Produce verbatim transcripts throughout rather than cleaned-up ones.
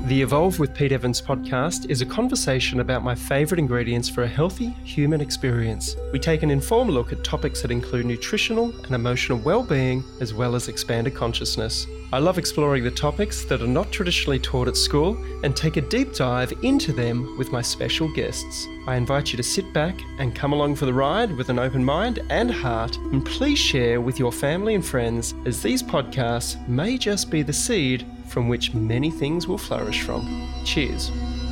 The Evolve with Pete Evans podcast is a conversation about my favourite ingredients for a healthy human experience. We take an informed look at topics that include nutritional and emotional well-being, as well as expanded consciousness. I love exploring the topics that are not traditionally taught at school and take a deep dive into them with my special guests. I invite you to sit back and come along for the ride with an open mind and heart, and please share with your family and friends, as these podcasts may just be the seed from which many things will flourish from. Cheers.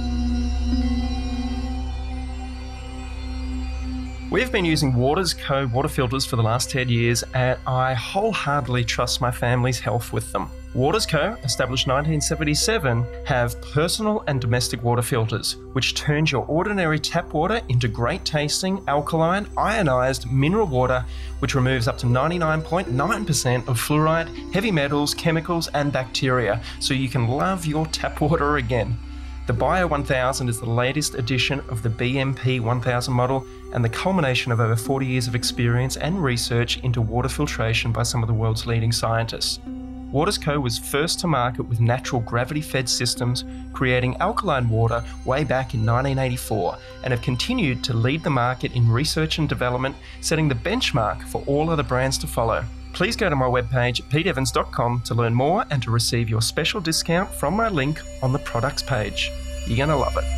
We've been using Waters Co water filters for the last ten years, and I wholeheartedly trust my family's health with them. Waters Co, established nineteen seventy-seven, have personal and domestic water filters, which turns your ordinary tap water into great tasting, alkaline, ionized mineral water, which removes up to ninety-nine point nine percent of fluoride, heavy metals, chemicals, and bacteria, so you can love your tap water again. The Bio one thousand is the latest edition of the B M P one thousand model and the culmination of over forty years of experience and research into water filtration by some of the world's leading scientists. Waters Co was first to market with natural gravity-fed systems, creating alkaline water way back in nineteen eighty-four, and have continued to lead the market in research and development, setting the benchmark for all other brands to follow. Please go to my webpage, pete evans dot com, to learn more and to receive your special discount from my link on the products page. You're going to love it.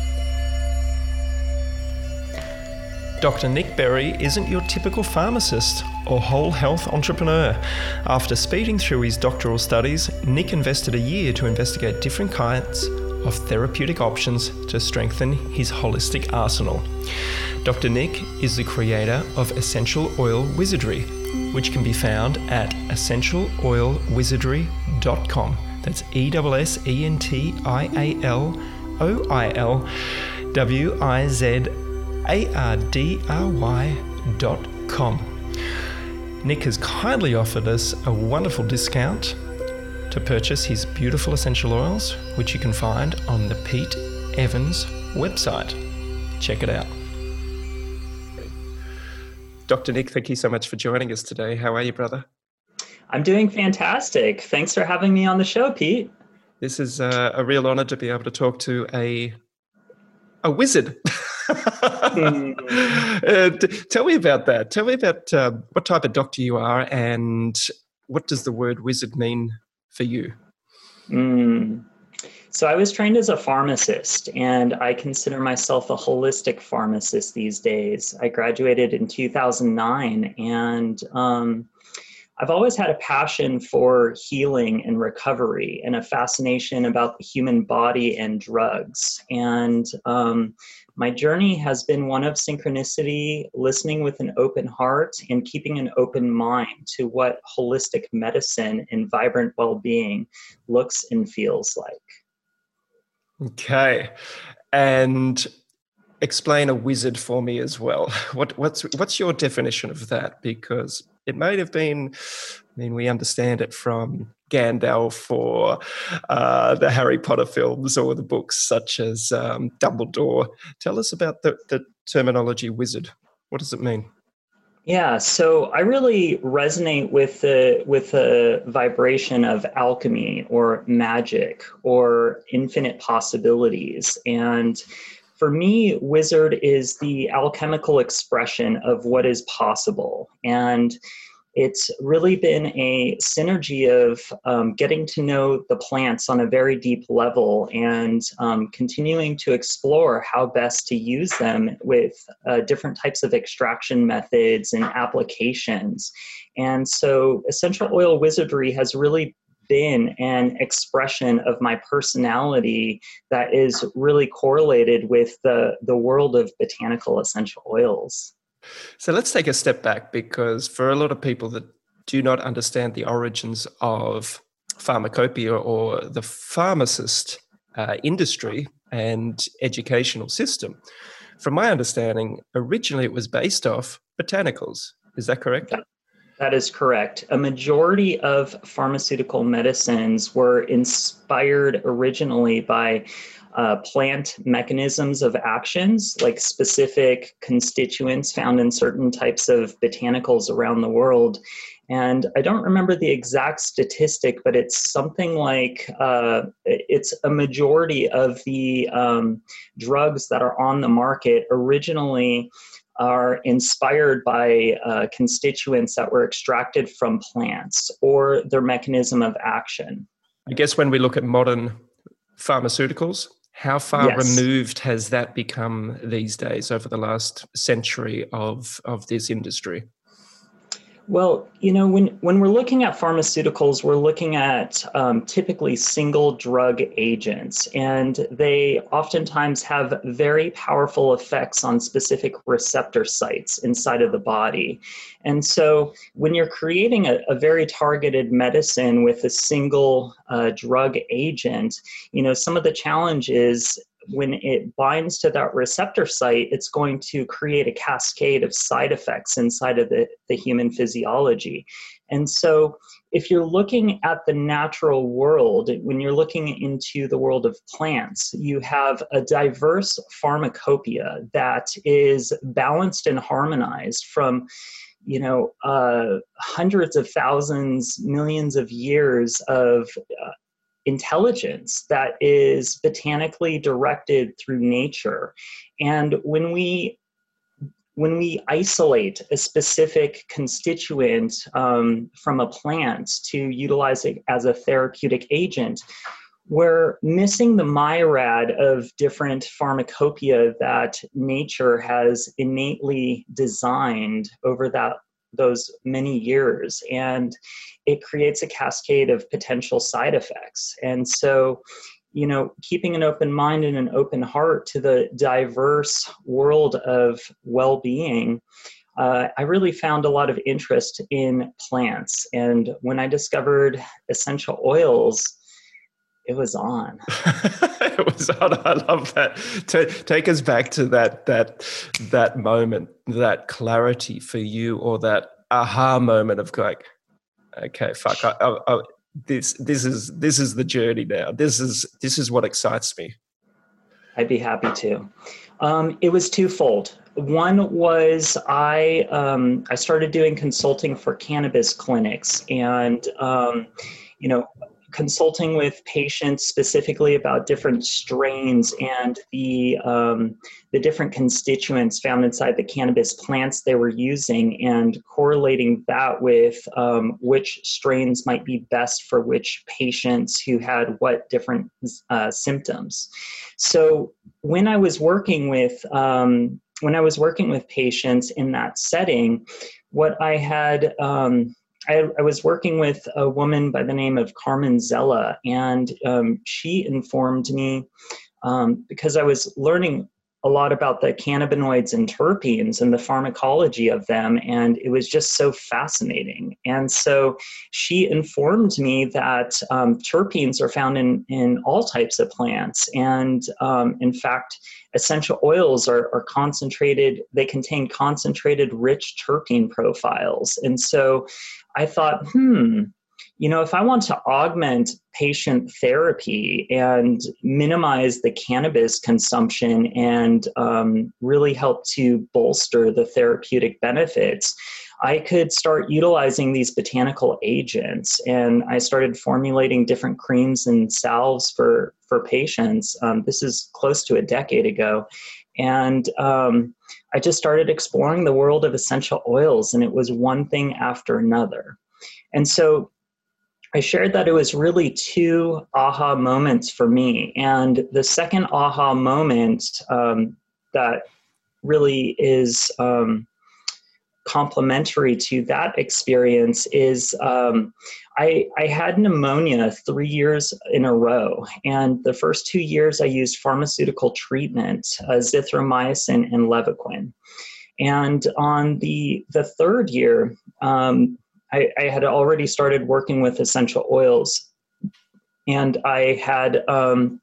Doctor Nick Berry isn't your typical pharmacist or whole health entrepreneur. After speeding through his doctoral studies, Nick invested a year to investigate different kinds of therapeutic options to strengthen his holistic arsenal. Doctor Nick is the creator of Essential Oil Wizardry, which can be found at essential oil wizardry dot com. That's E S S E N T I A L O I L W I Z A R D R Y dot com. Nick has kindly offered us a wonderful discount to purchase his beautiful essential oils, which you can find on the Pete Evans website. Check it out. Doctor Nick, thank you so much for joining us today. How are you, brother? I'm doing fantastic. Thanks for having me on the show, Pete. This is uh, a real honor to be able to talk to a a wizard. uh, t- tell me about that. Tell me about uh, what type of doctor you are, and what does the word wizard mean for you? Mm. So I was trained as a pharmacist, and I consider myself a holistic pharmacist these days. I graduated in two thousand nine, and um, I've always had a passion for healing and recovery and a fascination about the human body and drugs. And um, my journey has been one of synchronicity, listening with an open heart, and keeping an open mind to what holistic medicine and vibrant well-being looks and feels like. Okay. And explain a wizard for me as well. What, what's what's your definition of that? Because it might have been, I mean, we understand it from Gandalf or uh, the Harry Potter films or the books such as um, Dumbledore. Tell us about the, the terminology wizard. What does it mean? Yeah, so I really resonate with the with the vibration of alchemy or magic or infinite possibilities. And for me, wizard is the alchemical expression of what is possible. And it's really been a synergy of um, getting to know the plants on a very deep level and um, continuing to explore how best to use them with uh, different types of extraction methods and applications. And so essential oil wizardry has really been an expression of my personality that is really correlated with the, the world of botanical essential oils. So let's take a step back, because for a lot of people that do not understand the origins of pharmacopoeia or the pharmacist uh, industry and educational system, from my understanding, originally it was based off botanicals. Is that correct? Yeah. That is correct. A majority of pharmaceutical medicines were inspired originally by uh, plant mechanisms of actions, like specific constituents found in certain types of botanicals around the world. And I don't remember the exact statistic, but it's something like uh, it's a majority of the um, drugs that are on the market originally are inspired by uh, constituents that were extracted from plants or their mechanism of action. I guess when we look at modern pharmaceuticals, how far Yes. removed has that become these days over the last century of, of this industry? Well, you know, when, when we're looking at pharmaceuticals, we're looking at um, typically single drug agents, and they oftentimes have very powerful effects on specific receptor sites inside of the body. And so when you're creating a, a very targeted medicine with a single uh, drug agent, you know, some of the challenge is when it binds to that receptor site, it's going to create a cascade of side effects inside of the, the human physiology. And so if you're looking at the natural world, when you're looking into the world of plants, you have a diverse pharmacopoeia that is balanced and harmonized from you know, uh, hundreds of thousands, millions of years of uh, intelligence that is botanically directed through nature. And when we when we isolate a specific constituent um, from a plant to utilize it as a therapeutic agent, we're missing the myriad of different pharmacopoeia that nature has innately designed over that those many years, and it creates a cascade of potential side effects. And so, you know, keeping an open mind and an open heart to the diverse world of well-being, uh, I really found a lot of interest in plants. And when I discovered essential oils, it was on. It was on. I love that. T- take us back to that that that moment, that clarity for you, or that aha moment of like, okay, fuck, I, I, I, this this is this is the journey now. This is this is what excites me. I'd be happy to. Um, it was twofold. One was I um, I started doing consulting for cannabis clinics, and um, you know. consulting with patients specifically about different strains and the um, the different constituents found inside the cannabis plants they were using, and correlating that with um, which strains might be best for which patients who had what different uh, symptoms. So when I was working with um, when I was working with patients in that setting, what I had um, I, I was working with a woman by the name of Carmen Zella, and um, she informed me um, because I was learning a lot about the cannabinoids and terpenes and the pharmacology of them, and it was just so fascinating. And so she informed me that um, terpenes are found in, in all types of plants, and um, in fact, essential oils are, are concentrated, they contain concentrated rich terpene profiles. And so I thought, hmm, you know, if I want to augment patient therapy and minimize the cannabis consumption and um, really help to bolster the therapeutic benefits, I could start utilizing these botanical agents. And I started formulating different creams and salves for, for patients. Um, this is close to a decade ago. And um, I just started exploring the world of essential oils, and it was one thing after another. And so I shared that it was really two aha moments for me. And the second aha moment um, that really is um, complementary to that experience is um, I, I had pneumonia three years in a row. And the first two years I used pharmaceutical treatment, uh, zithromycin and Levaquin. And on the, the third year, um, I, I had already started working with essential oils, and I had um,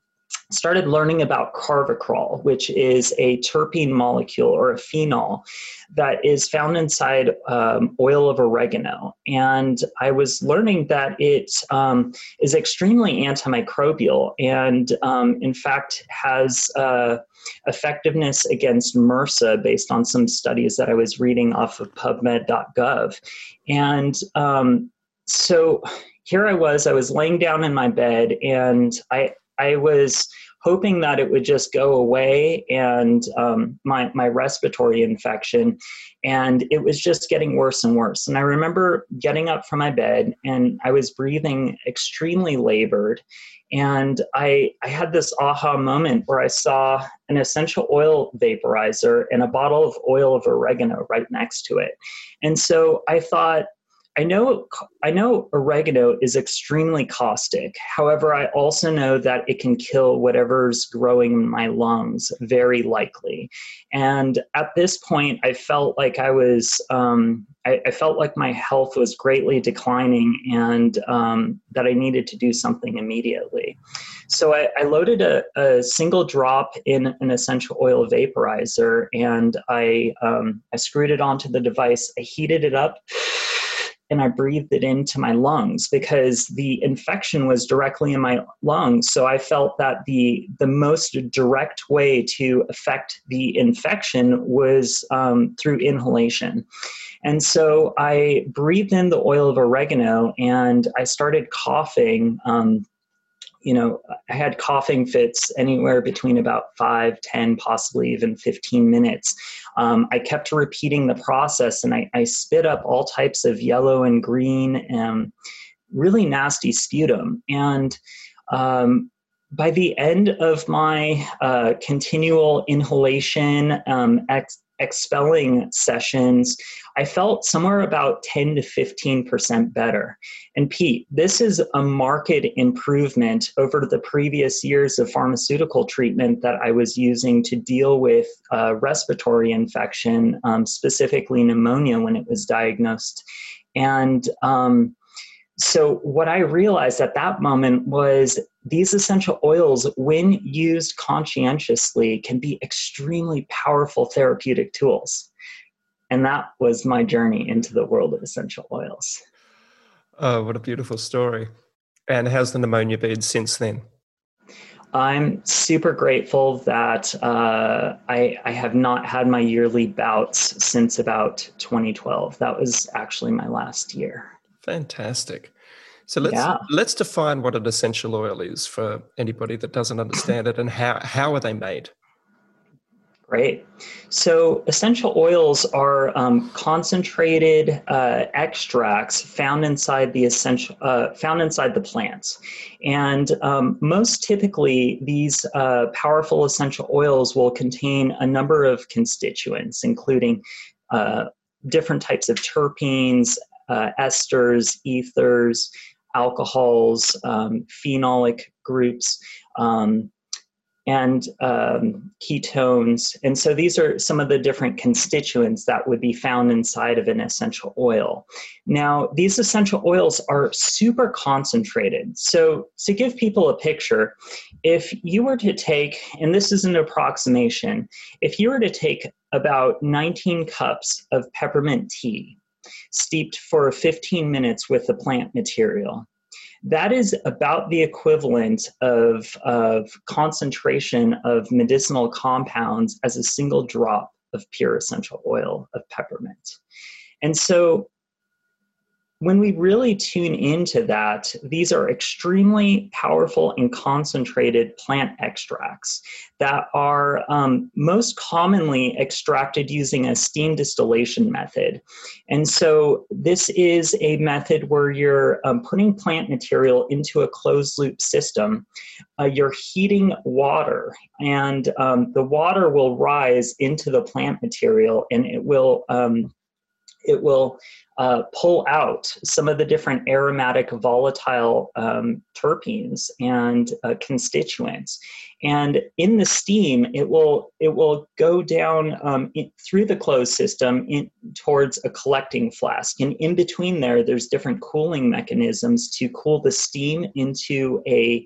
started learning about carvacrol, which is a terpene molecule or a phenol that is found inside um, oil of oregano. And I was learning that it um, is extremely antimicrobial and, um, in fact, has uh, effectiveness against MRSA based on some studies that I was reading off of pubmed dot gov. And um, so here I was, I was laying down in my bed, and I I was hoping that it would just go away and um, my, my respiratory infection, and it was just getting worse and worse. And I remember getting up from my bed, and I was breathing extremely labored. And I, I had this aha moment where I saw an essential oil vaporizer and a bottle of oil of oregano right next to it. And so I thought, I know, I know oregano is extremely caustic. However, I also know that it can kill whatever's growing in my lungs, very likely. And at this point, I felt like I was, um, I, I felt like my health was greatly declining, and um, that I needed to do something immediately. So I, I loaded a, a single drop in an essential oil vaporizer, and I, um, I screwed it onto the device. I heated it up, and I breathed it into my lungs because the infection was directly in my lungs. So I felt that the, the most direct way to affect the infection was um, through inhalation. And so I breathed in the oil of oregano, and I started coughing. Um, you know, I had coughing fits anywhere between about five, ten, possibly even fifteen minutes. Um, I kept repeating the process, and I, I spit up all types of yellow and green and really nasty sputum. And um, by the end of my uh, continual inhalation, um, ex- expelling sessions, I felt somewhere about ten to fifteen percent better. And Pete, this is a marked improvement over the previous years of pharmaceutical treatment that I was using to deal with uh, respiratory infection, um, specifically pneumonia when it was diagnosed. And um, so what I realized at that moment was these essential oils, when used conscientiously, can be extremely powerful therapeutic tools. And that was my journey into the world of essential oils. Oh, what a beautiful story. And how's the pneumonia been since then? I'm super grateful that uh, I, I have not had my yearly bouts since about twenty twelve. That was actually my last year. Fantastic. So let's Yeah. let's define what an essential oil is for anybody that doesn't understand it, and how, how are they made? Great. So essential oils are um, concentrated uh, extracts found inside the essential, uh, found inside the plants, and um, most typically these uh, powerful essential oils will contain a number of constituents, including uh, different types of terpenes, uh, esters, ethers, alcohols, um, phenolic groups. Um, and um, ketones. And so these are some of the different constituents that would be found inside of an essential oil. Now, these essential oils are super concentrated. So to give people a picture, if you were to take, and this is an approximation, if you were to take about nineteen cups of peppermint tea, steeped for fifteen minutes with the plant material, that is about the equivalent of, of concentration of medicinal compounds as a single drop of pure essential oil of peppermint. And so when we really tune into that, these are extremely powerful and concentrated plant extracts that are um, most commonly extracted using a steam distillation method. And so this is a method where you're um, putting plant material into a closed loop system. Uh, you're heating water, and um, the water will rise into the plant material, and it will um, it will uh, pull out some of the different aromatic volatile um, terpenes and uh, constituents. And in the steam, it will it will go down um, in, through the closed system in, towards a collecting flask. And in between there, there's different cooling mechanisms to cool the steam into a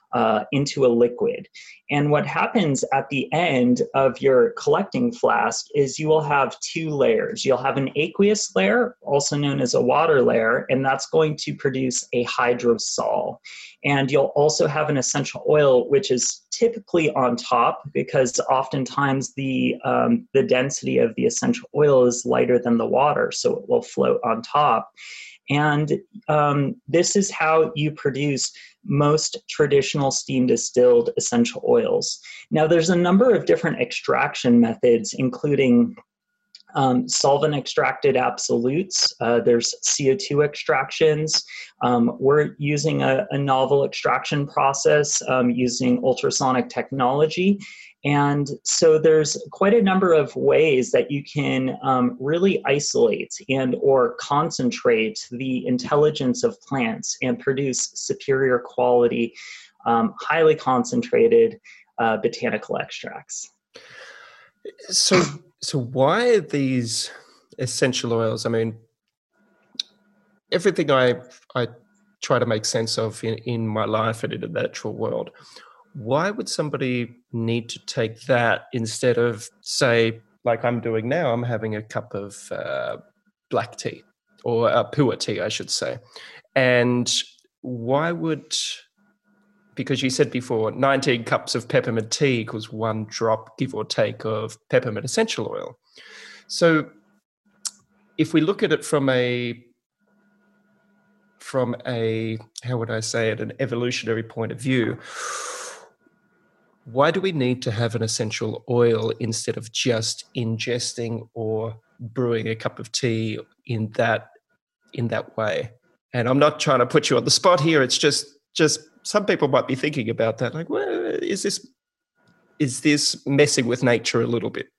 uh, into a liquid. And what happens at the end of your collecting flask is you will have two layers. You'll have an aqueous layer, also known as a water layer, and that's going to produce a hydrosol. And you'll also have an essential oil, which is typically on top, because oftentimes the, um, the density of the essential oil is lighter than the water, so it will float on top. And um, this is how you produce most traditional steam distilled essential oils. Now, there's a number of different extraction methods, including um, solvent extracted absolutes. Uh, there's C O two extractions. Um, we're using a, a novel extraction process um, using ultrasonic technology. And so there's quite a number of ways that you can um, really isolate and or concentrate the intelligence of plants and produce superior quality, um, highly concentrated uh, botanical extracts. So, so why are these essential oils? I mean, everything I I try to make sense of in, in my life and in the natural world. Why would somebody need to take that instead of, say, like I'm doing now, I'm having a cup of uh, black tea or uh, pu'er tea, I should say. And why would, because you said before, nineteen cups of peppermint tea equals one drop, give or take, of peppermint essential oil. So if we look at it from a, from a, how would I say it, an evolutionary point of view, why do we need to have an essential oil instead of just ingesting or brewing a cup of tea in that in that way? And I'm not trying to put you on the spot here. It's just just some people might be thinking about that. Like, well, is this is this messing with nature a little bit?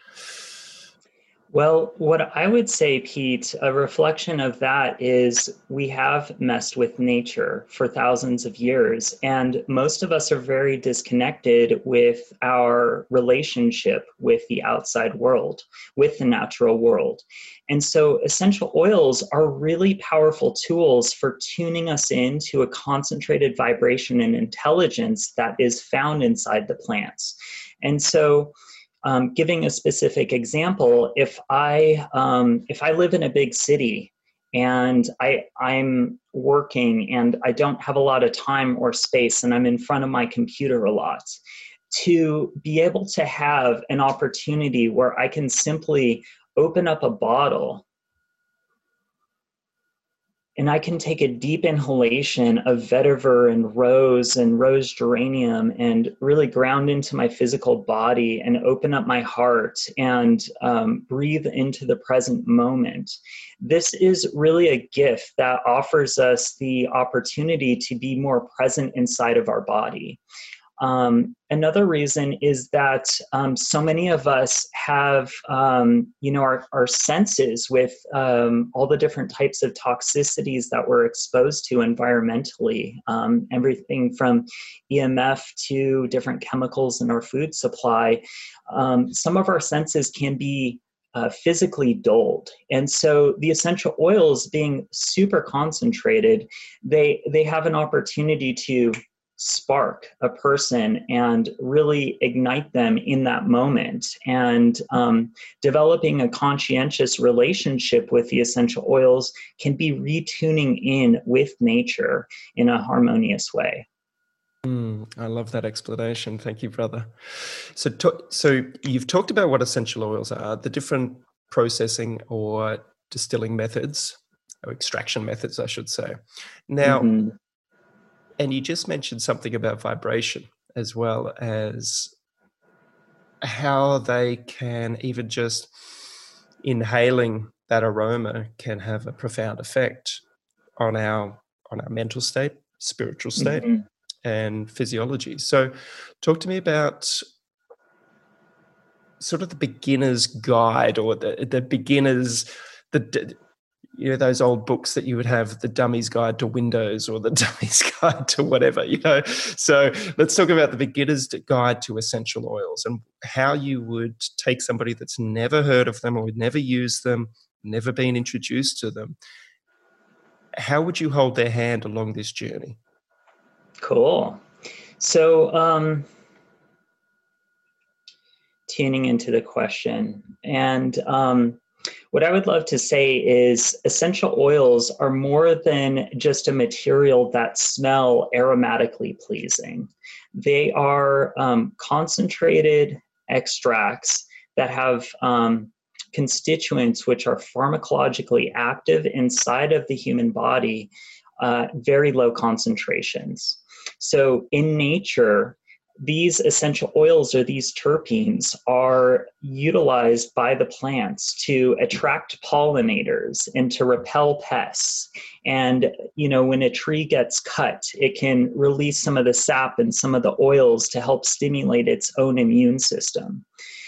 Well, what I would say, Pete, a reflection of that is we have messed with nature for thousands of years, and most of us are very disconnected with our relationship with the outside world, with the natural world. And so essential oils are really powerful tools for tuning us into a concentrated vibration and intelligence that is found inside the plants. And so Um, giving a specific example, if I um, if I live in a big city and I I'm working and I don't have a lot of time or space and I'm in front of my computer a lot, to be able to have an opportunity where I can simply open up a bottle and I can take a deep inhalation of vetiver and rose and rose geranium and really ground into my physical body and open up my heart and um, breathe into the present moment. This is really a gift that offers us the opportunity to be more present inside of our body. Um, another reason is that um, so many of us have, um, you know, our, our senses with um, all the different types of toxicities that we're exposed to environmentally, um, everything from E M F to different chemicals in our food supply. Um, some of our senses can be uh, physically dulled. And so the essential oils being super concentrated, they, they have an opportunity to spark a person and really ignite them in that moment. And um, developing a conscientious relationship with the essential oils can be retuning in with nature in a harmonious way. Mm, I love that explanation. Thank you, brother. So, to, so you've talked about what essential oils are, the different processing or distilling methods, or extraction methods, I should say. Now, mm-hmm. And you just mentioned something about vibration as well as how they can, even just inhaling that aroma can have a profound effect on our on our mental state, spiritual state, mm-hmm. and physiology. So talk to me about sort of the beginner's guide or the, the beginner's, the you know, those old books that you would have, the Dummy's Guide to Windows or the Dummy's Guide to whatever, you know. So let's talk about the beginner's guide to essential oils and how you would take somebody that's never heard of them or never used them, never been introduced to them. How would you hold their hand along this journey? Cool. So, um, tuning into the question, and um, what I would love to say is essential oils are more than just a material that smell aromatically pleasing. They are um, concentrated extracts that have um, constituents which are pharmacologically active inside of the human body, uh, very low concentrations. So in nature, these essential oils or these terpenes are utilized by the plants to attract pollinators and to repel pests. And, you know, when a tree gets cut, it can release some of the sap and some of the oils to help stimulate its own immune system.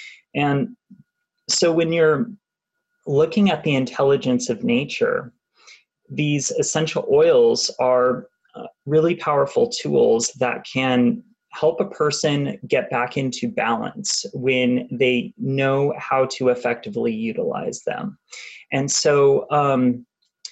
And so when you're looking at the intelligence of nature, these essential oils are uh, really powerful tools that can help a person get back into balance when they know how to effectively utilize them. And so um,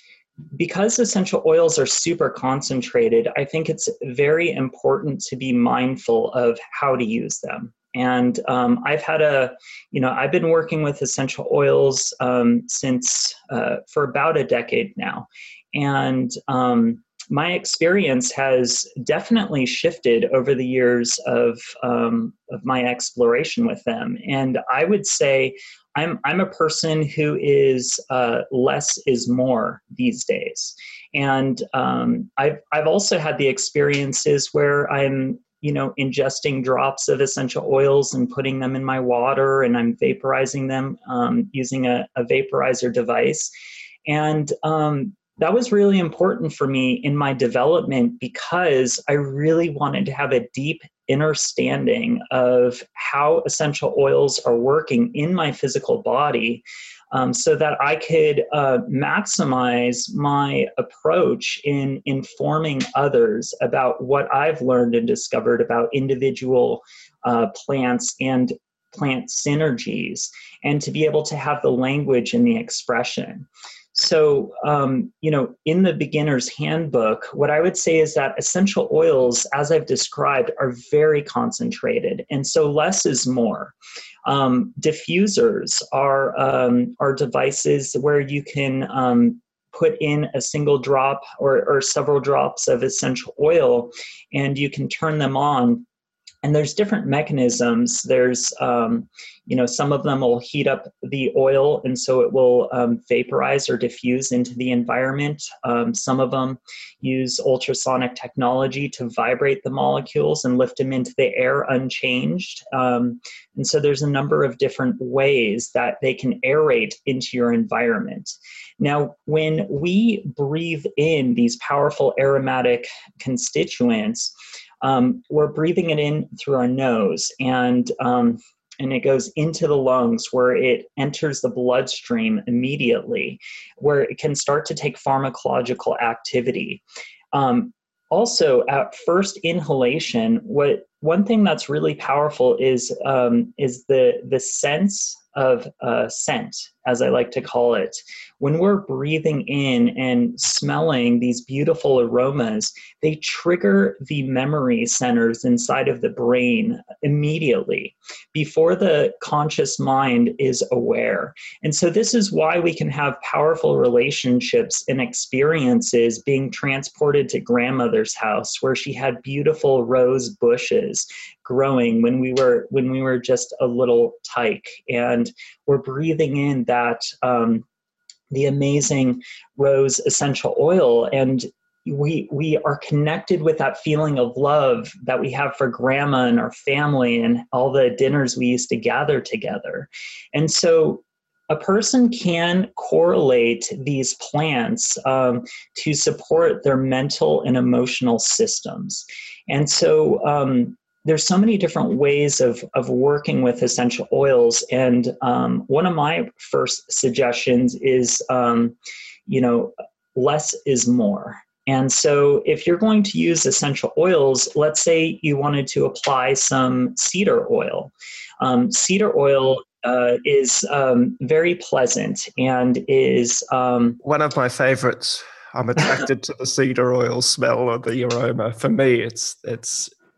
because essential oils are super concentrated, I think it's very important to be mindful of how to use them. And um, I've had a, you know, I've been working with essential oils um, since uh, for about a decade now. And um, my experience has definitely shifted over the years of um, of my exploration with them. And I would say I'm I'm a person who is uh, less is more these days. And um, I've I've also had the experiences where I'm you know ingesting drops of essential oils and putting them in my water, and I'm vaporizing them um, using a, a vaporizer device. And um, that was really important for me in my development because I really wanted to have a deep understanding of how essential oils are working in my physical body, um, so that I could uh, maximize my approach in informing others about what I've learned and discovered about individual uh, plants and plant synergies, and to be able to have the language and the expression. So, um, you know, in the beginner's handbook, what I would say is that essential oils, as I've described, are very concentrated. And so less is more. Um, diffusers are, um, are devices where you can um, put in a single drop or, or several drops of essential oil, and you can turn them on. And there's different mechanisms. There's, um, you know, some of them will heat up the oil, and so it will um, vaporize or diffuse into the environment. Um, some of them use ultrasonic technology to vibrate the molecules and lift them into the air unchanged. Um, and so there's a number of different ways that they can aerate into your environment. Now, when we breathe in these powerful aromatic constituents, Um, we're breathing it in through our nose, and um, and it goes into the lungs, where it enters the bloodstream immediately, where it can start to take pharmacological activity. Um, also, at first inhalation, what one thing that's really powerful is um, is the the sense of uh, scent, as I like to call it. When we're breathing in and smelling these beautiful aromas, they trigger the memory centers inside of the brain immediately before the conscious mind is aware. And so this is why we can have powerful relationships and experiences being transported to grandmother's house, where she had beautiful rose bushes growing when we were when we were just a little tyke, and we're breathing in that um, the amazing rose essential oil, and we we are connected with that feeling of love that we have for grandma and our family and all the dinners we used to gather together. And so a person can correlate these plants um, to support their mental and emotional systems. And so um, there's so many different ways of, of working with essential oils. And um, one of my first suggestions is, um, you know, less is more. And so if you're going to use essential oils, let's say you wanted to apply some cedar oil. Um, cedar oil uh, is um, very pleasant and is... Um, One of my favorites. I'm attracted to the cedar oil smell or the aroma. For me, it's it's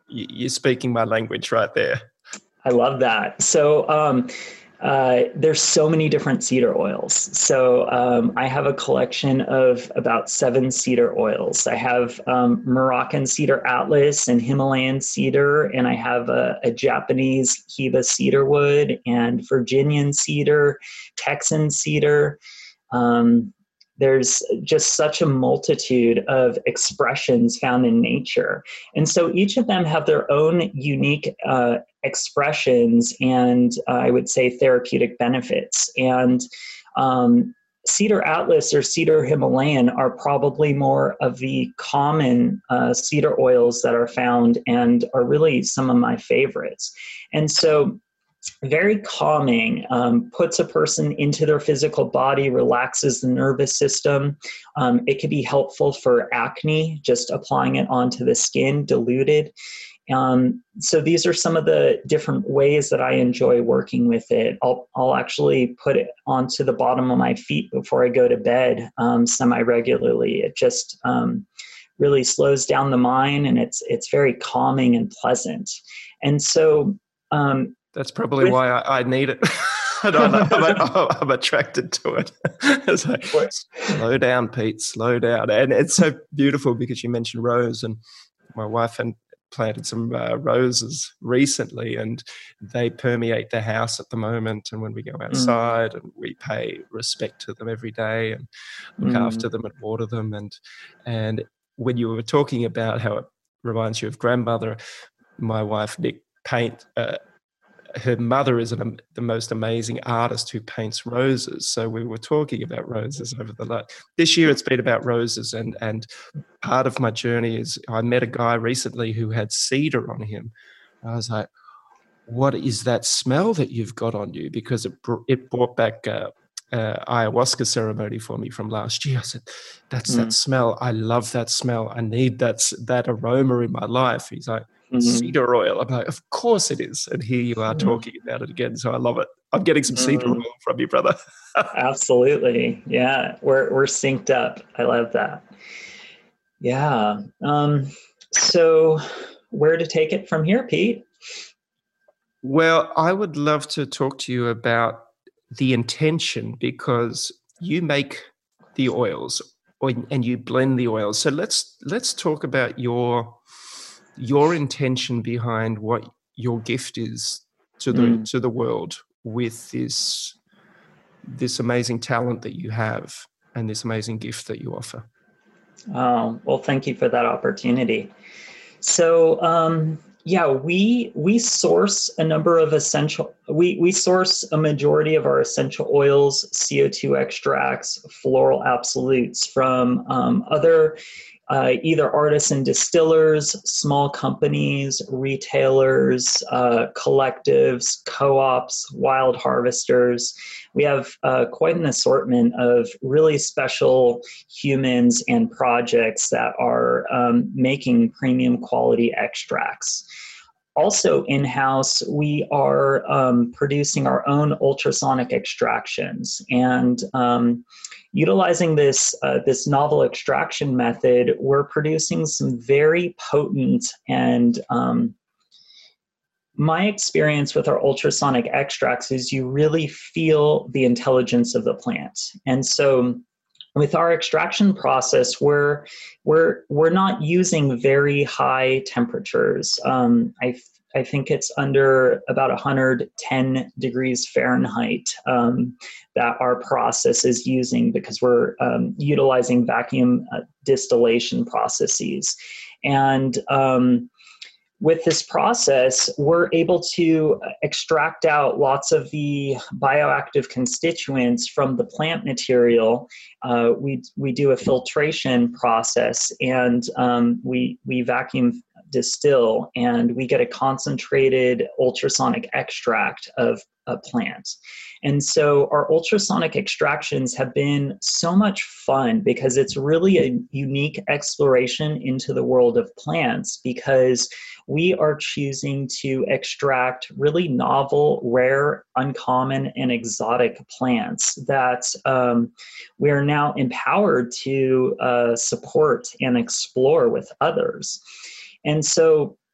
You- You're speaking my language right there. I love that. So um, uh, there's so many different cedar oils. So um, I have a collection of about seven cedar oils. I have um, Moroccan cedar atlas and Himalayan cedar, and I have a, a Japanese Hiba cedar wood and Virginian cedar, Texan cedar. Um, there's just such a multitude of expressions found in nature. And so each of them have their own unique uh, expressions and uh, I would say therapeutic benefits. And um, Cedar Atlas or Cedar Himalayan are probably more of the common uh, cedar oils that are found and are really some of my favorites. And so very calming, um, puts a person into their physical body, relaxes the nervous system. Um, it can be helpful for acne, just applying it onto the skin, diluted. Um, so these are some of the different ways that I enjoy working with it. I'll, I'll actually put it onto the bottom of my feet before I go to bed um, semi-regularly. It just um, really slows down the mind, and it's it's very calming and pleasant. And so um, That's probably with, why I, I need it. I'm, I'm, I'm attracted to it. It's like, slow down, Pete, slow down. And it's so beautiful because you mentioned rose, and my wife and planted some uh, roses recently, and they permeate the house at the moment. And when we go outside mm. and we pay respect to them every day and look mm. after them and water them. And, and when you were talking about how it reminds you of grandmother, my wife, Nick, paint, uh, her mother is an, the most amazing artist who paints roses. So we were talking about roses over the last, this year it's been about roses. And, and part of my journey is I met a guy recently who had cedar on him. I was like, what is that smell that you've got on you? Because it, br- it brought back uh, uh, ayahuasca ceremony for me from last year. I said, that's mm. that smell. I love that smell. I need that, that aroma in my life. He's like, mm-hmm. cedar oil. I'm like, of course it is. And here you are talking about it again. So I love it. I'm getting some cedar mm. oil from you, brother. Absolutely. Yeah. We're, we're synced up. I love that. Yeah. Um, so where to take it from here, Pete? Well, I would love to talk to you about the intention, because you make the oils or, and you blend the oils. So let's let's talk about your your intention behind what your gift is to the mm. to the world with this this amazing talent that you have and this amazing gift that you offer. Oh, well, thank you for that opportunity. So, um, yeah, we we source a number of essential, we, we source a majority of our essential oils, C O two extracts, floral absolutes from um, other uh, either artists and distillers, small companies, retailers, uh, collectives, co-ops, wild harvesters. We have uh, quite an assortment of really special humans and projects that are um, making premium quality extracts. Also in-house, we are um, producing our own ultrasonic extractions, and um, utilizing this uh, this novel extraction method, we're producing some very potent and um, my experience with our ultrasonic extracts is you really feel the intelligence of the plant. And so with our extraction process, we're we're we're not using very high temperatures. Um, I I think it's under about one hundred ten degrees Fahrenheit um, that our process is using, because we're um, utilizing vacuum uh, distillation processes. And um, with this process, we're able to extract out lots of the bioactive constituents from the plant material. Uh, we we do a filtration process, and um, we we vacuum distill, and we get a concentrated ultrasonic extract of a plant. And so our ultrasonic extractions have been so much fun, because it's really a unique exploration into the world of plants, because we are choosing to extract really novel, rare, uncommon, and exotic plants that um, we are now empowered to uh, support and explore with others. And so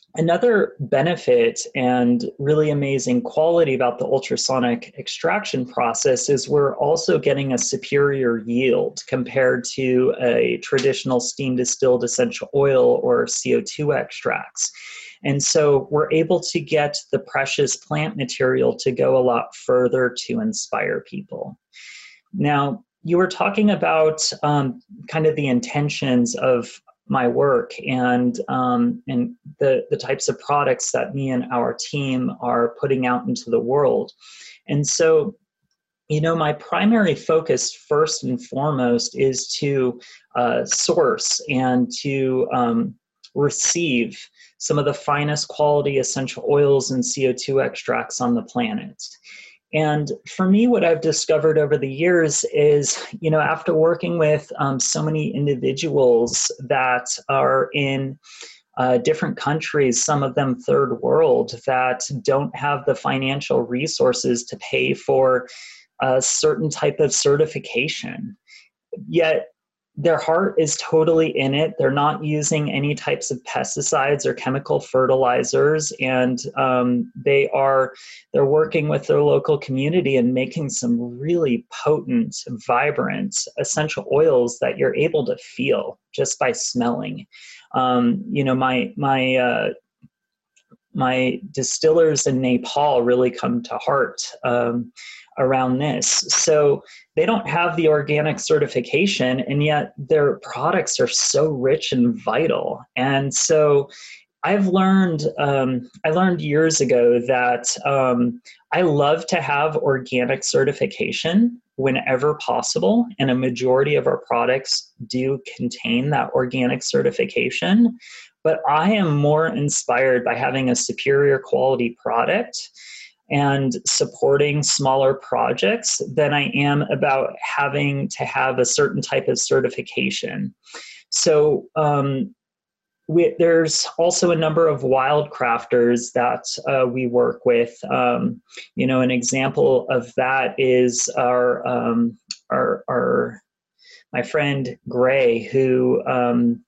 Another benefit and really amazing quality about the ultrasonic extraction process is we're also getting a superior yield compared to a traditional steam distilled essential oil or C O two extracts. And so we're able to get the precious plant material to go a lot further to inspire people. Now, you were talking about um, kind of the intentions of my work and um, and the the types of products that me and our team are putting out into the world. And so, you know, my primary focus first and foremost is to uh, source and to um, receive some of the finest quality essential oils and C O two extracts on the planet. And for me, what I've discovered over the years is, you know, after working with um, so many individuals that are in uh, different countries, some of them third world, that don't have the financial resources to pay for a certain type of certification, yet their heart is totally in it. They're not using any types of pesticides or chemical fertilizers, and um, they are they're working with their local community and making some really potent, vibrant essential oils that you're able to feel just by smelling. Um, you know, my my uh, my distillers in Nepal really come to heart um, around this. So they don't have the organic certification, and yet their products are so rich and vital. And so I've learned, um, I learned years ago that um, I love to have organic certification whenever possible, and a majority of our products do contain that organic certification. But I am more inspired by having a superior quality product and supporting smaller projects than I am about having to have a certain type of certification. So um, we, there's also a number of wild crafters that uh, we work with. Um, you know, an example of that is our, um, our, our my friend Gray, who um,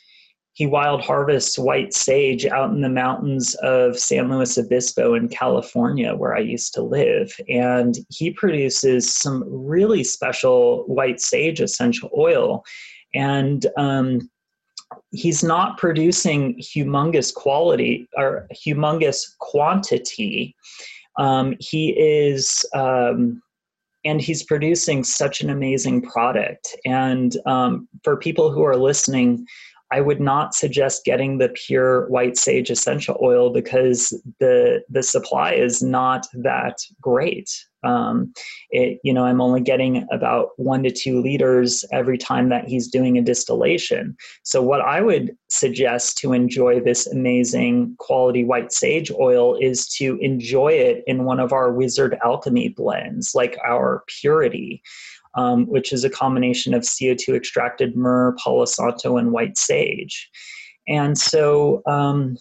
he wild harvests white sage out in the mountains of San Luis Obispo in California, where I used to live. And he produces some really special white sage essential oil. And um, he's not producing humongous quality or humongous quantity. Um, he is, um, and he's producing such an amazing product. And um, for people who are listening, I would not suggest getting the pure white sage essential oil because the the supply is not that great. Um, it, you know, I'm only getting about one to two liters every time that he's doing a distillation. So what I would suggest to enjoy this amazing quality white sage oil is to enjoy it in one of our Wizard Alchemy blends, like our Purity. Um, which is a combination of C O two extracted myrrh, Palo Santo, and white sage. And so um,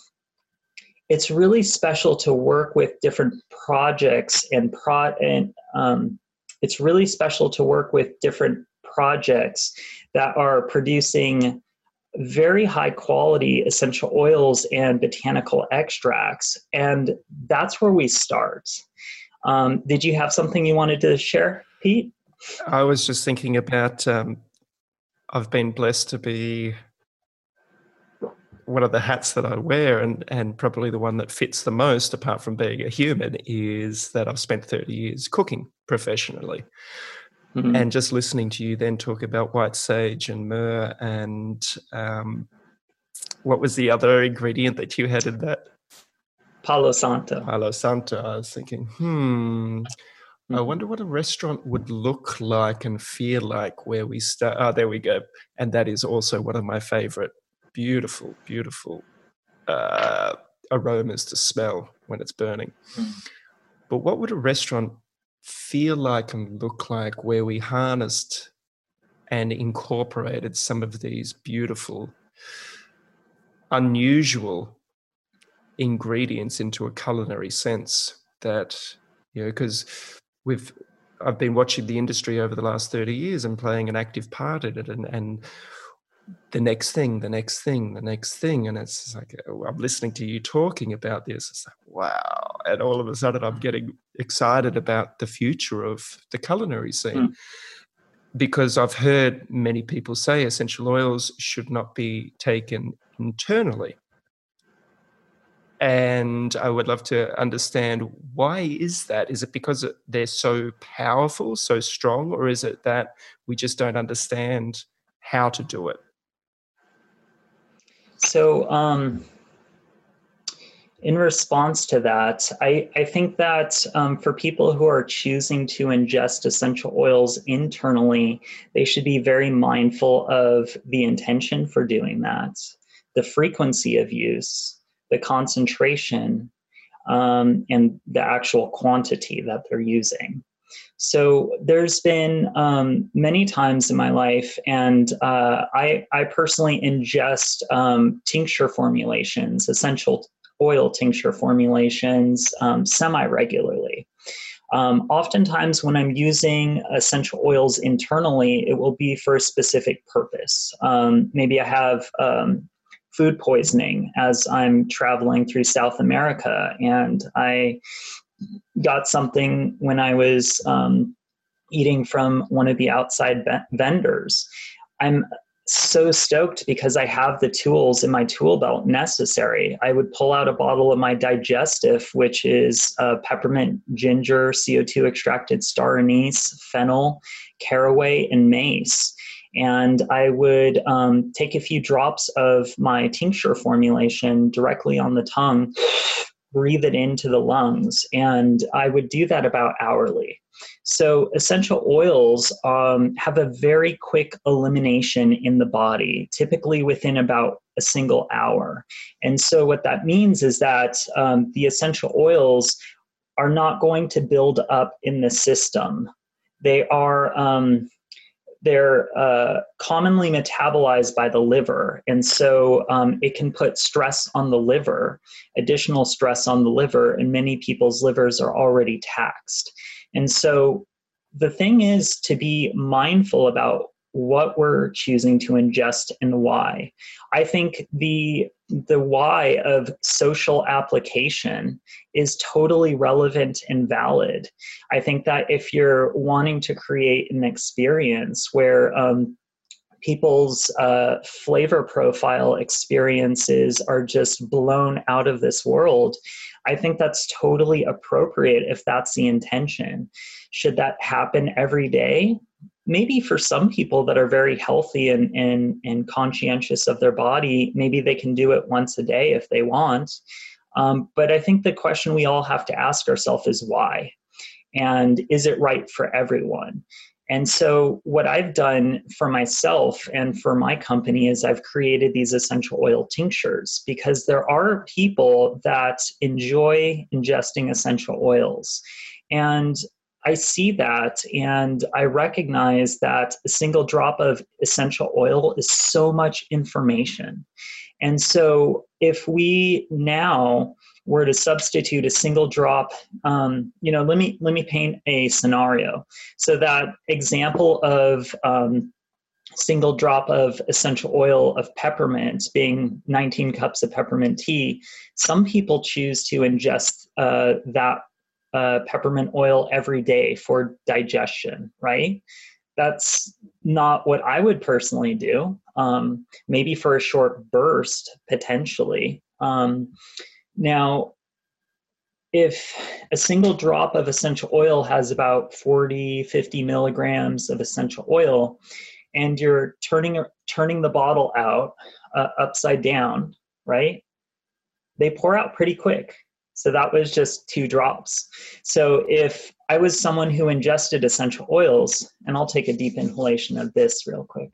it's really special to work with different projects and, pro- and um, it's really special to work with different projects that are producing very high quality essential oils and botanical extracts. And that's where we start. Um, did you have something you wanted to share, Pete? I was just thinking about, um, I've been blessed to be one of the hats that I wear, and, and probably the one that fits the most, apart from being a human, is that I've spent thirty years cooking professionally. Mm-hmm. And just listening to you then talk about white sage and myrrh and um, what was the other ingredient that you had in that? Palo Santo. Palo Santo. I was thinking, hmm... I wonder what a restaurant would look like and feel like where we start. Oh, there we go. And that is also one of my favorite beautiful, beautiful uh, aromas to smell when it's burning. Mm. But what would a restaurant feel like and look like where we harnessed and incorporated some of these beautiful, unusual ingredients into a culinary sense that, you know, because We've, I've been watching the industry over the last thirty years and playing an active part in it. And, and the next thing, the next thing, the next thing. And it's like, I'm listening to you talking about this. It's like, wow. And all of a sudden I'm getting excited about the future of the culinary scene. Mm. Because I've heard many people say essential oils should not be taken internally. And I would love to understand, why is that? Is it because they're so powerful, so strong, or is it that we just don't understand how to do it? So um, in response to that, I, I think that um, for people who are choosing to ingest essential oils internally, they should be very mindful of the intention for doing that, the frequency of use, the concentration, um, and the actual quantity that they're using. So there's been um, many times in my life, and uh, I, I personally ingest um, tincture formulations, essential oil tincture formulations, um, semi-regularly. Um, oftentimes when I'm using essential oils internally, it will be for a specific purpose. Um, maybe I have um, food poisoning as I'm traveling through South America, and I got something when I was um, eating from one of the outside be- vendors. I'm so stoked because I have the tools in my tool belt necessary. I would pull out a bottle of my digestive, which is uh, peppermint, ginger, C O two extracted star anise, fennel, caraway, and mace. And I would um, take a few drops of my tincture formulation directly on the tongue, breathe it into the lungs, and I would do that about hourly. So essential oils um, have a very quick elimination in the body, typically within about a single hour. And so what that means is that um, the essential oils are not going to build up in the system. They are um, they're uh, commonly metabolized by the liver. And so um, it can put stress on the liver, additional stress on the liver, and many people's livers are already taxed. And so the thing is to be mindful about what we're choosing to ingest and why. I think the the why of social application is totally relevant and valid. I think that if you're wanting to create an experience where um, people's uh, flavor profile experiences are just blown out of this world, I think that's totally appropriate if that's the intention. Should that happen every day? Maybe for some people that are very healthy and, and, and conscientious of their body, maybe they can do it once a day if they want. Um, but I think the question we all have to ask ourselves is why? And is it right for everyone? And so what I've done for myself and for my company is I've created these essential oil tinctures, because there are people that enjoy ingesting essential oils. And I see that, and I recognize that a single drop of essential oil is so much information. And so if we now were to substitute a single drop, um, you know, let me let me paint a scenario. So that example of um, single drop of essential oil of peppermint being nineteen cups of peppermint tea, some people choose to ingest uh, that uh, peppermint oil every day for digestion, right? That's not what I would personally do. Um, maybe for a short burst, potentially. Um, now, if a single drop of essential oil has about forty, fifty milligrams of essential oil, and you're turning turning the bottle out uh, upside down, right? They pour out pretty quick. So that was just two drops. So if I was someone who ingested essential oils, and I'll take a deep inhalation of this real quick.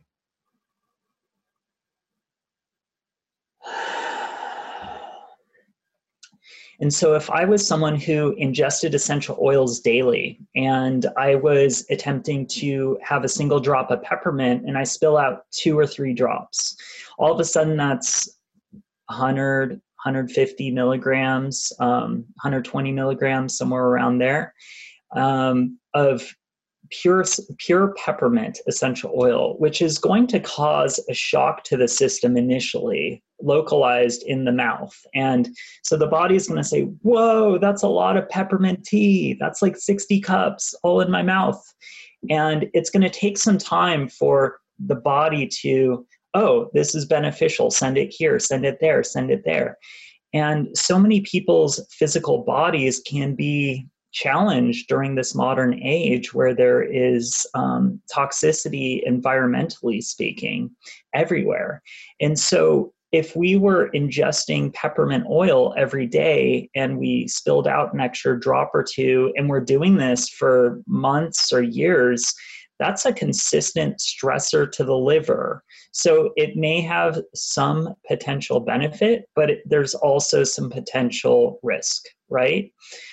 And so if I was someone who ingested essential oils daily, and I was attempting to have a single drop of peppermint, and I spill out two or three drops, all of a sudden that's one hundred, one hundred fifty milligrams, um, one hundred twenty milligrams, somewhere around there, um, of pure pure peppermint essential oil, which is going to cause a shock to the system initially, localized in the mouth. And so the body is going to say, whoa, that's a lot of peppermint tea. That's like sixty cups all in my mouth. And it's going to take some time for the body to, oh, this is beneficial. Send it here, send it there, send it there. And so many people's physical bodies can be challenged during this modern age where there is um, toxicity, environmentally speaking, everywhere. And so if we were ingesting peppermint oil every day and we spilled out an extra drop or two, and we're doing this for months or years, that's a consistent stressor to the liver. So it may have some potential benefit, but it, there's also some potential risk, right?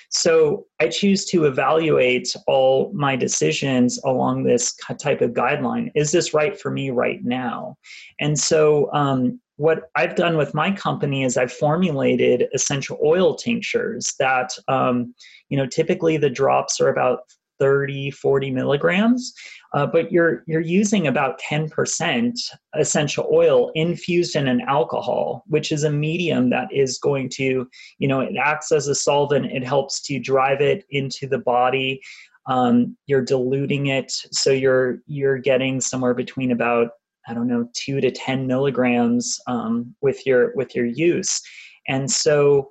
So I choose to evaluate all my decisions along this type of guideline. Is this right for me right now? And so um, what I've done with my company is I've formulated essential oil tinctures that, um, you know, typically the drops are about thirty, forty milligrams, uh, but you're you're using about ten percent essential oil infused in an alcohol, which is a medium that is going to, you know, it acts as a solvent. It helps to drive it into the body. Um, you're diluting it, so you're you're getting somewhere between about, I don't know, two to ten milligrams um, with your with your use, and so.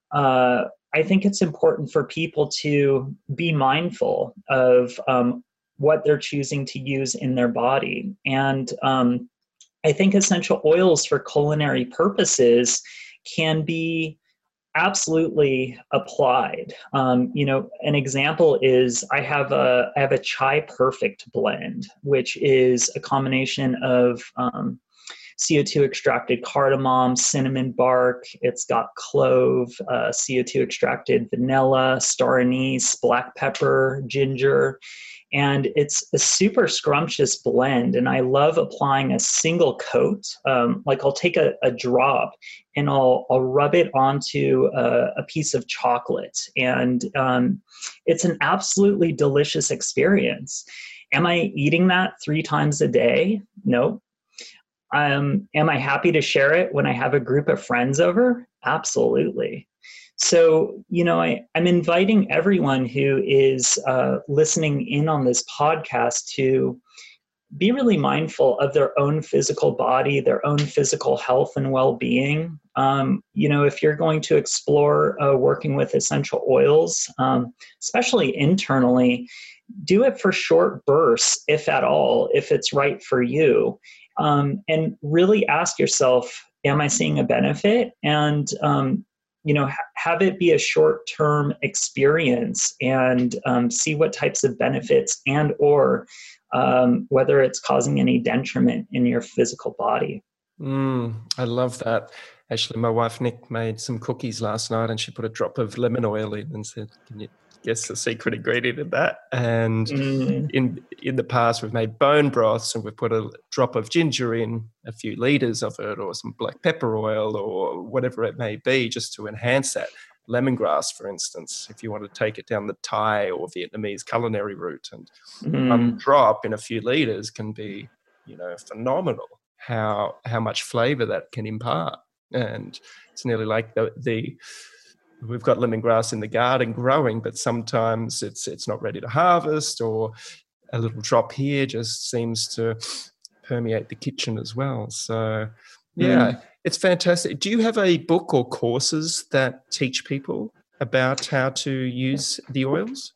Uh, I think it's important for people to be mindful of um, what they're choosing to use in their body. And um, I think essential oils for culinary purposes can be absolutely applied. Um, you know, an example is I have a I have a Chai Perfect blend, which is a combination of um, C O two extracted cardamom, cinnamon bark. It's got clove, uh, C O two extracted vanilla, star anise, black pepper, ginger. And it's a super scrumptious blend. And I love applying a single coat. Um, like I'll take a, a drop and I'll, I'll rub it onto a, a piece of chocolate. And um, it's an absolutely delicious experience. Am I eating that three times a day? No. Um, am I happy to share it when I have a group of friends over? Absolutely. So, you know, I, I'm inviting everyone who is uh, listening in on this podcast to be really mindful of their own physical body, their own physical health and well-being. Um, you know, if you're going to explore uh, working with essential oils, um, especially internally, do it for short bursts, if at all, if it's right for you. Um, and really ask yourself, am I seeing a benefit? And, um, you know, ha- have it be a short-term experience and um, see what types of benefits and or um, whether it's causing any detriment in your physical body. Mm, I love that. Actually, my wife, Nick, made some cookies last night and she put a drop of lemon oil in and said, can you guess the secret ingredient of that? And mm. in in the past, we've made bone broths and we've put a drop of ginger in, a few liters of it, or some black pepper oil or whatever it may be, just to enhance that. Lemongrass, for instance, if you want to take it down the Thai or Vietnamese culinary route. And mm. one drop in a few liters can be, you know, phenomenal. How how much flavor that can impart. And it's nearly like the, the we've got lemongrass in the garden growing, but sometimes it's it's not ready to harvest, or a little drop here just seems to permeate the kitchen as well. So yeah, mm. it's fantastic. Do you have a book or courses that teach people about how to use the oils?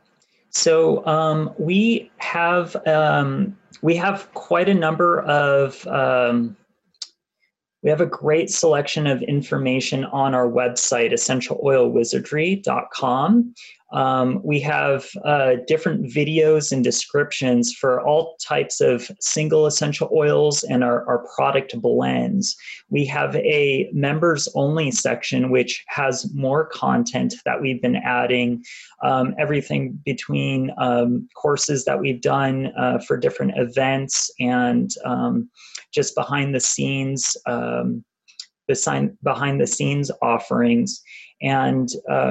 So um, we have um, we have quite a number of um, we have a great selection of information on our website, essential oil wizardry dot com. Um, we have uh, different videos and descriptions for all types of single essential oils and our, our product blends. We have a members only section, which has more content that we've been adding, um, everything between um, courses that we've done uh, for different events and um, just behind the scenes, um, behind the scenes offerings. And um,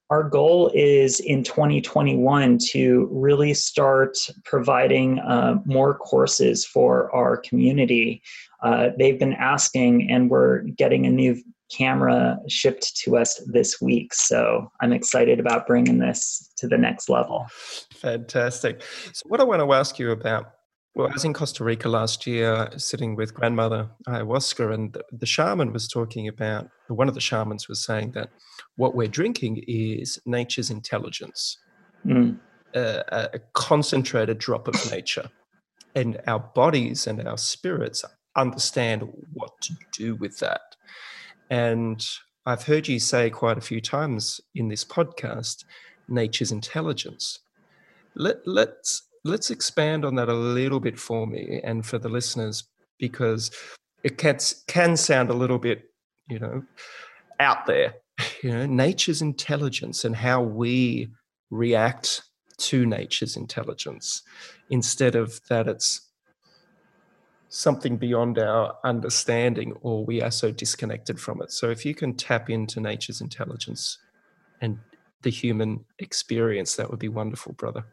our goal is in twenty twenty-one to really start providing uh, more courses for our community. Uh, they've been asking, and we're getting a new camera shipped to us this week. So I'm excited about bringing this to the next level. Fantastic. So what I want to ask you about, well, I was in Costa Rica last year sitting with grandmother ayahuasca, and the, the shaman was talking about, one of the shamans was saying that what we're drinking is nature's intelligence, mm. a, a concentrated drop of nature. And our bodies and our spirits understand what to do with that. And I've heard you say quite a few times in this podcast, nature's intelligence. Let, let's let's expand on that a little bit for me and for the listeners, because it can, can sound a little bit, you know, out there. You know, nature's intelligence and how we react to nature's intelligence, instead of that it's something beyond our understanding or we are so disconnected from it. So if you can tap into nature's intelligence and the human experience, that would be wonderful, brother.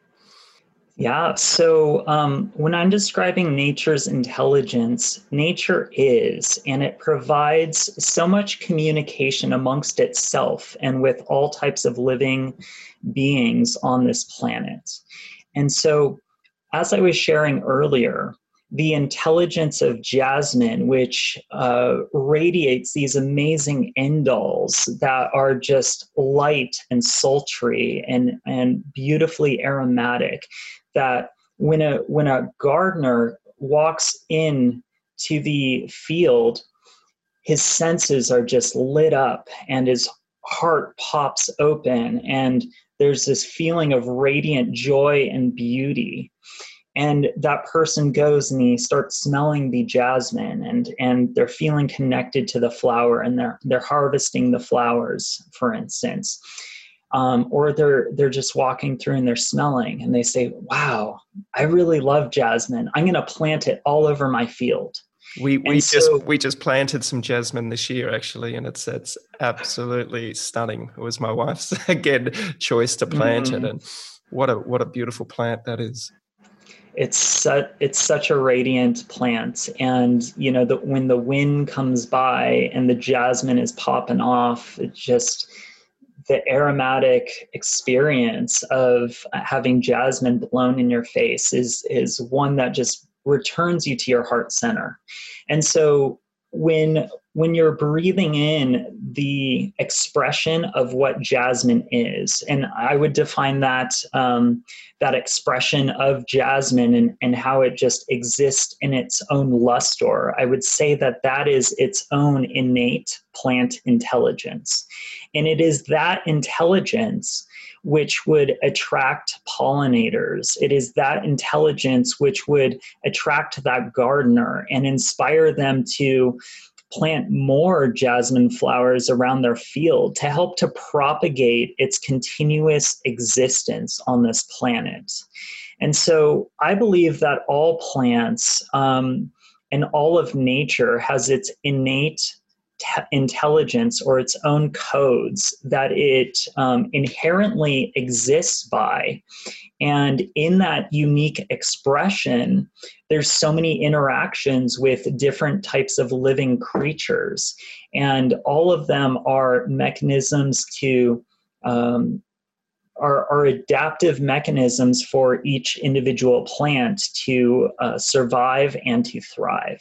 Yeah. So um, when I'm describing nature's intelligence, nature is, and it provides so much communication amongst itself and with all types of living beings on this planet. And so, as I was sharing earlier, the intelligence of jasmine, which uh, radiates these amazing indoles that are just light and sultry and, and beautifully aromatic, that when a when a gardener walks in to the field, his senses are just lit up and his heart pops open and there's this feeling of radiant joy and beauty. And that person goes and he starts smelling the jasmine, and, and they're feeling connected to the flower, and they're they're harvesting the flowers, for instance. Um, or they're they're just walking through and they're smelling and they say, wow, I really love jasmine. I'm going to plant it all over my field. We we so, just we just planted some jasmine this year, actually, and it's it's absolutely stunning. It was my wife's again choice to plant mm-hmm. it, and what a what a beautiful plant that is. It's such it's such a radiant plant, and you know that when the wind comes by and the jasmine is popping off, it just the aromatic experience of having jasmine blown in your face is is one that just returns you to your heart center. And so when when you're breathing in the expression of what jasmine is, and I would define that um, that expression of jasmine and, and how it just exists in its own luster, I would say that that is its own innate plant intelligence. And it is that intelligence which would attract pollinators. It is that intelligence which would attract that gardener and inspire them to plant more jasmine flowers around their field to help to propagate its continuous existence on this planet. And so I believe that all plants um, and all of nature has its innate Te- intelligence or its own codes that it um, inherently exists by. And in that unique expression, there's so many interactions with different types of living creatures. And all of them are mechanisms to, um, are, are adaptive mechanisms for each individual plant to uh, survive and to thrive.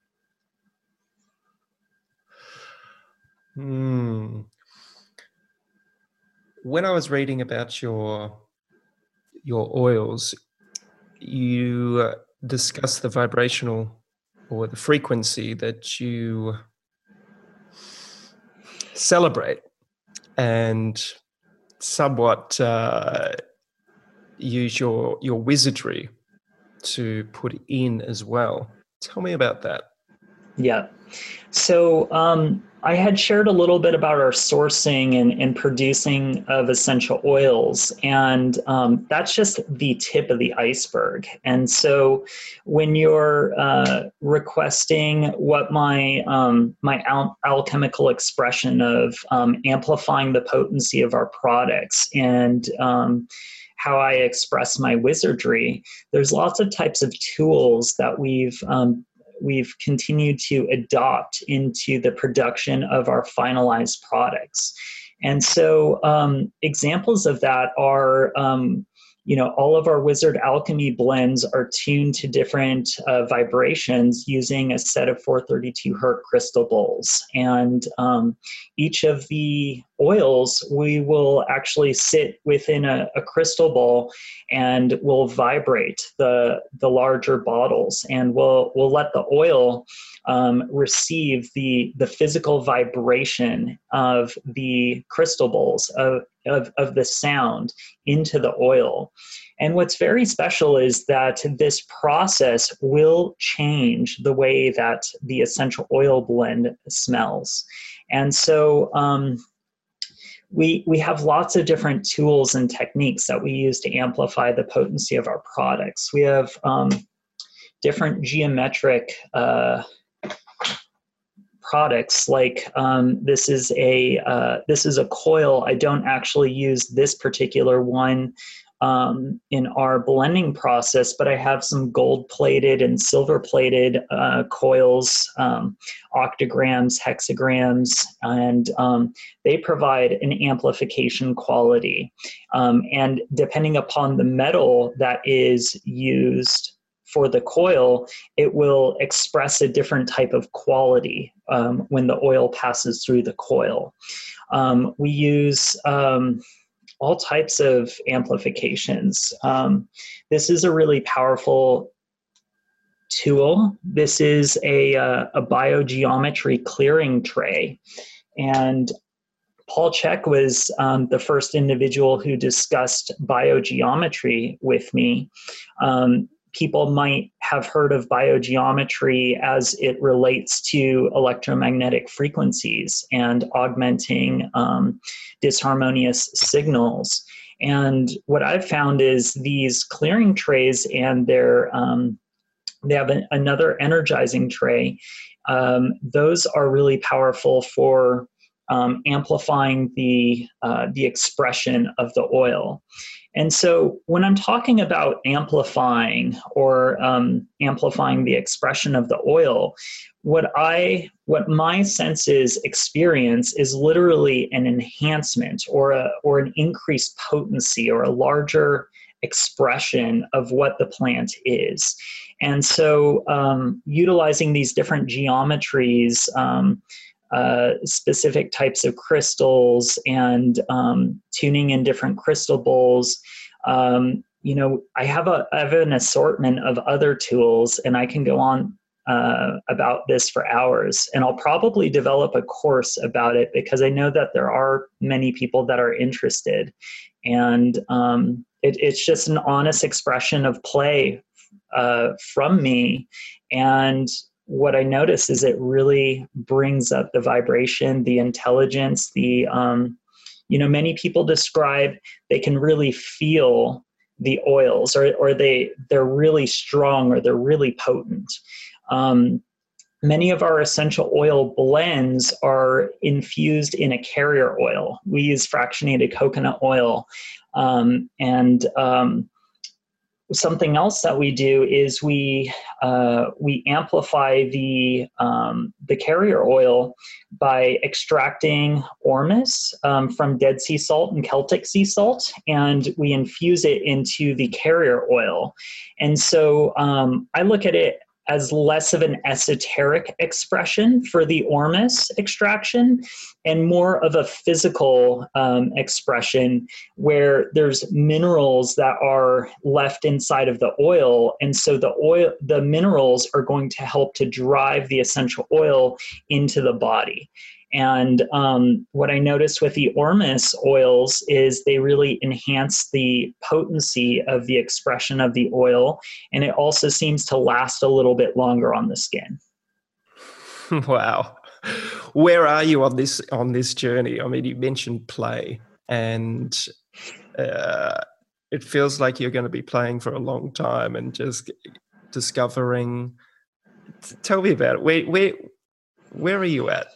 Hmm. When I was reading about your your oils, you uh, discussed the vibrational or the frequency that you celebrate, and somewhat uh, use your your wizardry to put in as well. Tell me about that. Yeah. So um, I had shared a little bit about our sourcing and, and producing of essential oils, and um, that's just the tip of the iceberg. And so when you're uh, requesting what my um, my al- alchemical expression of um, amplifying the potency of our products and um, how I express my wizardry, there's lots of types of tools that we've um, we've continued to adopt into the production of our finalized products. And so um, examples of that are, um, you know, all of our Wizard Alchemy blends are tuned to different uh, vibrations using a set of four thirty-two hertz crystal bowls. And um, each of the oils, we will actually sit within a, a crystal bowl and we'll vibrate the the larger bottles, and we'll we'll let the oil um, receive the the physical vibration of the crystal bowls of, of of the sound into the oil. And what's very special is that this process will change the way that the essential oil blend smells. And so um, we we have lots of different tools and techniques that we use to amplify the potency of our products. We have um, different geometric uh, products. Like um, this is a uh, this is a coil. I don't actually use this particular one um, in our blending process, but I have some gold-plated and silver-plated uh, coils, um, octograms, hexagrams, and um, they provide an amplification quality. Um, and depending upon the metal that is used for the coil, it will express a different type of quality um, when the oil passes through the coil. Um, we use um, all types of amplifications. Um, this is a really powerful tool. This is a, uh, a biogeometry clearing tray. And Paul Chek was um, the first individual who discussed biogeometry with me. Um, people might have heard of biogeometry as it relates to electromagnetic frequencies and augmenting um, disharmonious signals. And what I've found is these clearing trays and their um, they have an, another energizing tray. Um, those are really powerful for um, amplifying the uh, the expression of the oil. And so when I'm talking about amplifying or um, amplifying the expression of the oil, what I what my senses experience is literally an enhancement or a or an increased potency or a larger expression of what the plant is. And so um, utilizing these different geometries, um, uh, specific types of crystals, and um, tuning in different crystal bowls. Um, you know, I have a I have an assortment of other tools, and I can go on uh, about this for hours. And I'll probably develop a course about it because I know that there are many people that are interested, and um, it, it's just an honest expression of play uh, from me. And what I notice is it really brings up the vibration, the intelligence, the, um, you know, many people describe they can really feel the oils, or, or they, they're really strong, or they're really potent. Um, many of our essential oil blends are infused in a carrier oil. We use fractionated coconut oil. Um, and um, Something else that we do is we uh, we amplify the um, the carrier oil by extracting ormus um, from Dead Sea salt and Celtic sea salt, and we infuse it into the carrier oil. And so um, I look at it as less of an esoteric expression for the ormus extraction and more of a physical um, expression where there's minerals that are left inside of the oil. And so the oil, the minerals are going to help to drive the essential oil into the body. And um, what I noticed with the ormus oils is they really enhance the potency of the expression of the oil, and it also seems to last a little bit longer on the skin. Wow. Where are you on this on this journey? I mean, you mentioned play, and uh, it feels like you're going to be playing for a long time and just discovering. Tell me about it. Where where where are you at?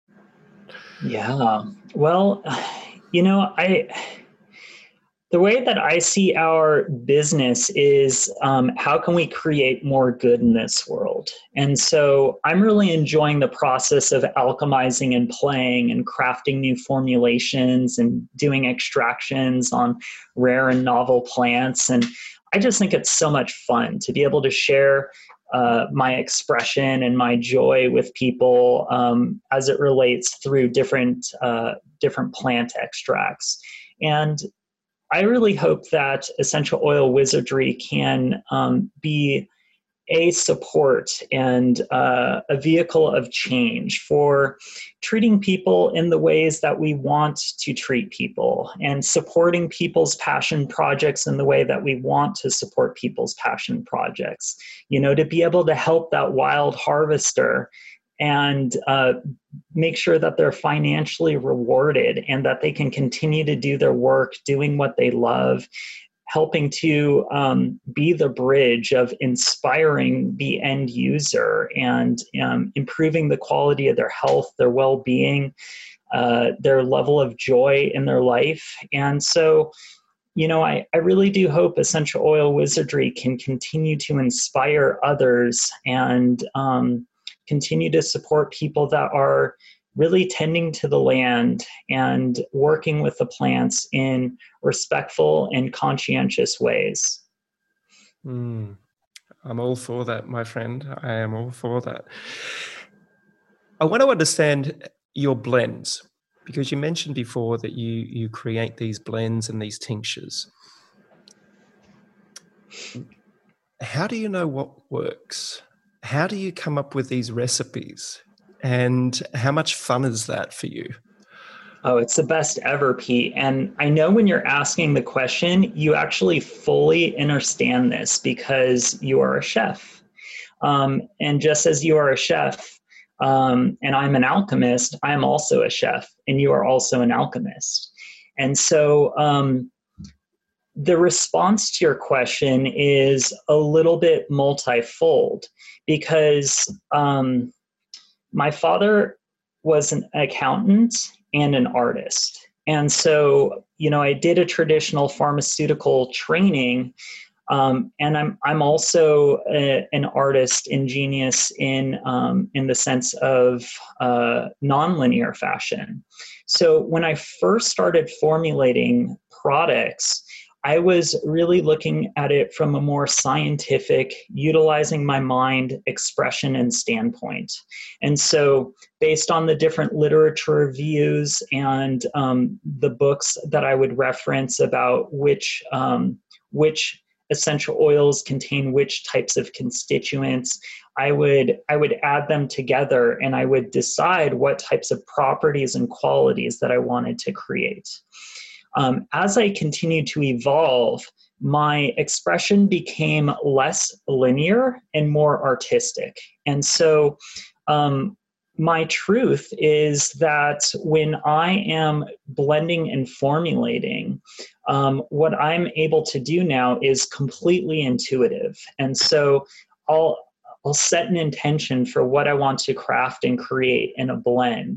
Yeah. Well, you know, I the way that I see our business is um, how can we create more good in this world? And so I'm really enjoying the process of alchemizing and playing and crafting new formulations and doing extractions on rare and novel plants. And I just think it's so much fun to be able to share uh, my expression and my joy with people um, as it relates through different uh, different plant extracts. And I really hope that Essential Oil Wizardry can um, be a support and uh, a vehicle of change for treating people in the ways that we want to treat people, and supporting people's passion projects in the way that we want to support people's passion projects. You know, to be able to help that wild harvester and uh, make sure that they're financially rewarded and that they can continue to do their work doing what they love, helping to um, be the bridge of inspiring the end user and um, improving the quality of their health, their well-being, uh, their level of joy in their life. And so, you know, I, I really do hope Essential Oil Wizardry can continue to inspire others and um, continue to support people that are really tending to the land and working with the plants in respectful and conscientious ways. Mm, I'm all for that, my friend. I am all for that. I want to understand your blends, because you mentioned before that you you create these blends and these tinctures. How do you know what works? How do you come up with these recipes? And how much fun is that for you? Oh, it's the best ever, Pete. And I know when you're asking the question, you actually fully understand this because you are a chef. Um, and just as you are a chef, um, and I'm an alchemist, I'm also a chef, and you are also an alchemist. And so um, the response to your question is a little bit multifold, because um, my father was an accountant and an artist. And so, you know, I did a traditional pharmaceutical training, um, and I'm I'm also a, an artist and genius in um, in the sense of uh, nonlinear fashion. So when I first started formulating products, I was really looking at it from a more scientific, utilizing my mind, expression, and standpoint. And so based on the different literature reviews and um, the books that I would reference about which, um, which essential oils contain which types of constituents, I would, I would add them together and I would decide what types of properties and qualities that I wanted to create. Um, as I continued to evolve, my expression became less linear and more artistic. And so um, my truth is that when I am blending and formulating, um, what I'm able to do now is completely intuitive. And so I'll, I'll set an intention for what I want to craft and create in a blend.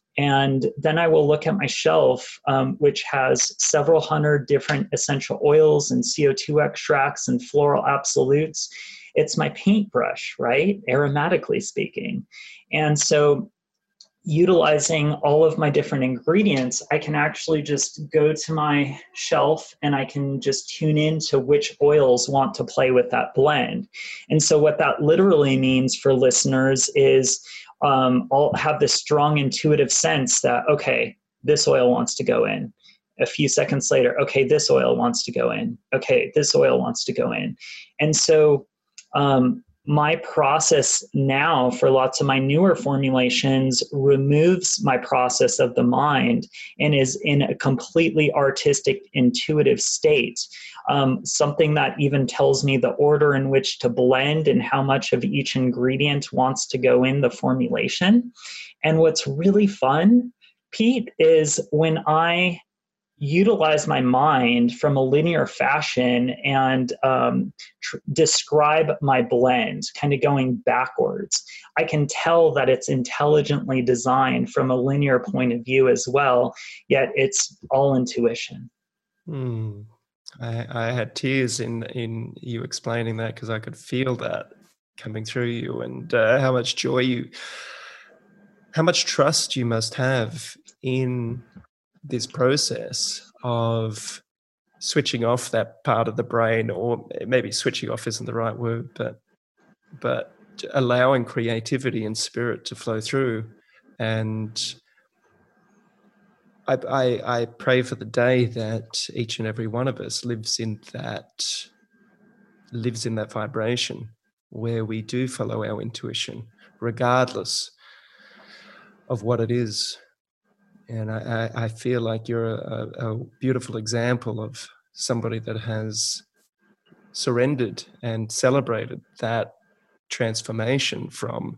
And then I will look at my shelf, um, which has several hundred different essential oils and C O two extracts and floral absolutes. It's my paintbrush, right? Aromatically speaking. And so utilizing all of my different ingredients, I can actually just go to my shelf and I can just tune into which oils want to play with that blend. And so what that literally means for listeners is um, I'll have this strong intuitive sense that, okay, this oil wants to go in. A few seconds later, okay, this oil wants to go in. Okay, this oil wants to go in. And so um, my process now for lots of my newer formulations removes my process of the mind and is in a completely artistic, intuitive state. Um, something that even tells me the order in which to blend and how much of each ingredient wants to go in the formulation. And what's really fun, Pete, is when I utilize my mind from a linear fashion and um, tr- describe my blend, kind of going backwards, I can tell that it's intelligently designed from a linear point of view as well, yet it's all intuition. Hmm. I, I had tears in in you explaining that, because I could feel that coming through you, and uh, how much joy you, how much trust you must have in this process of switching off that part of the brain, or maybe switching off isn't the right word, but but allowing creativity and spirit to flow through. And I, I, I pray for the day that each and every one of us lives in that lives in that vibration where we do follow our intuition, regardless of what it is. And I, I feel like you're a, a beautiful example of somebody that has surrendered and celebrated that transformation from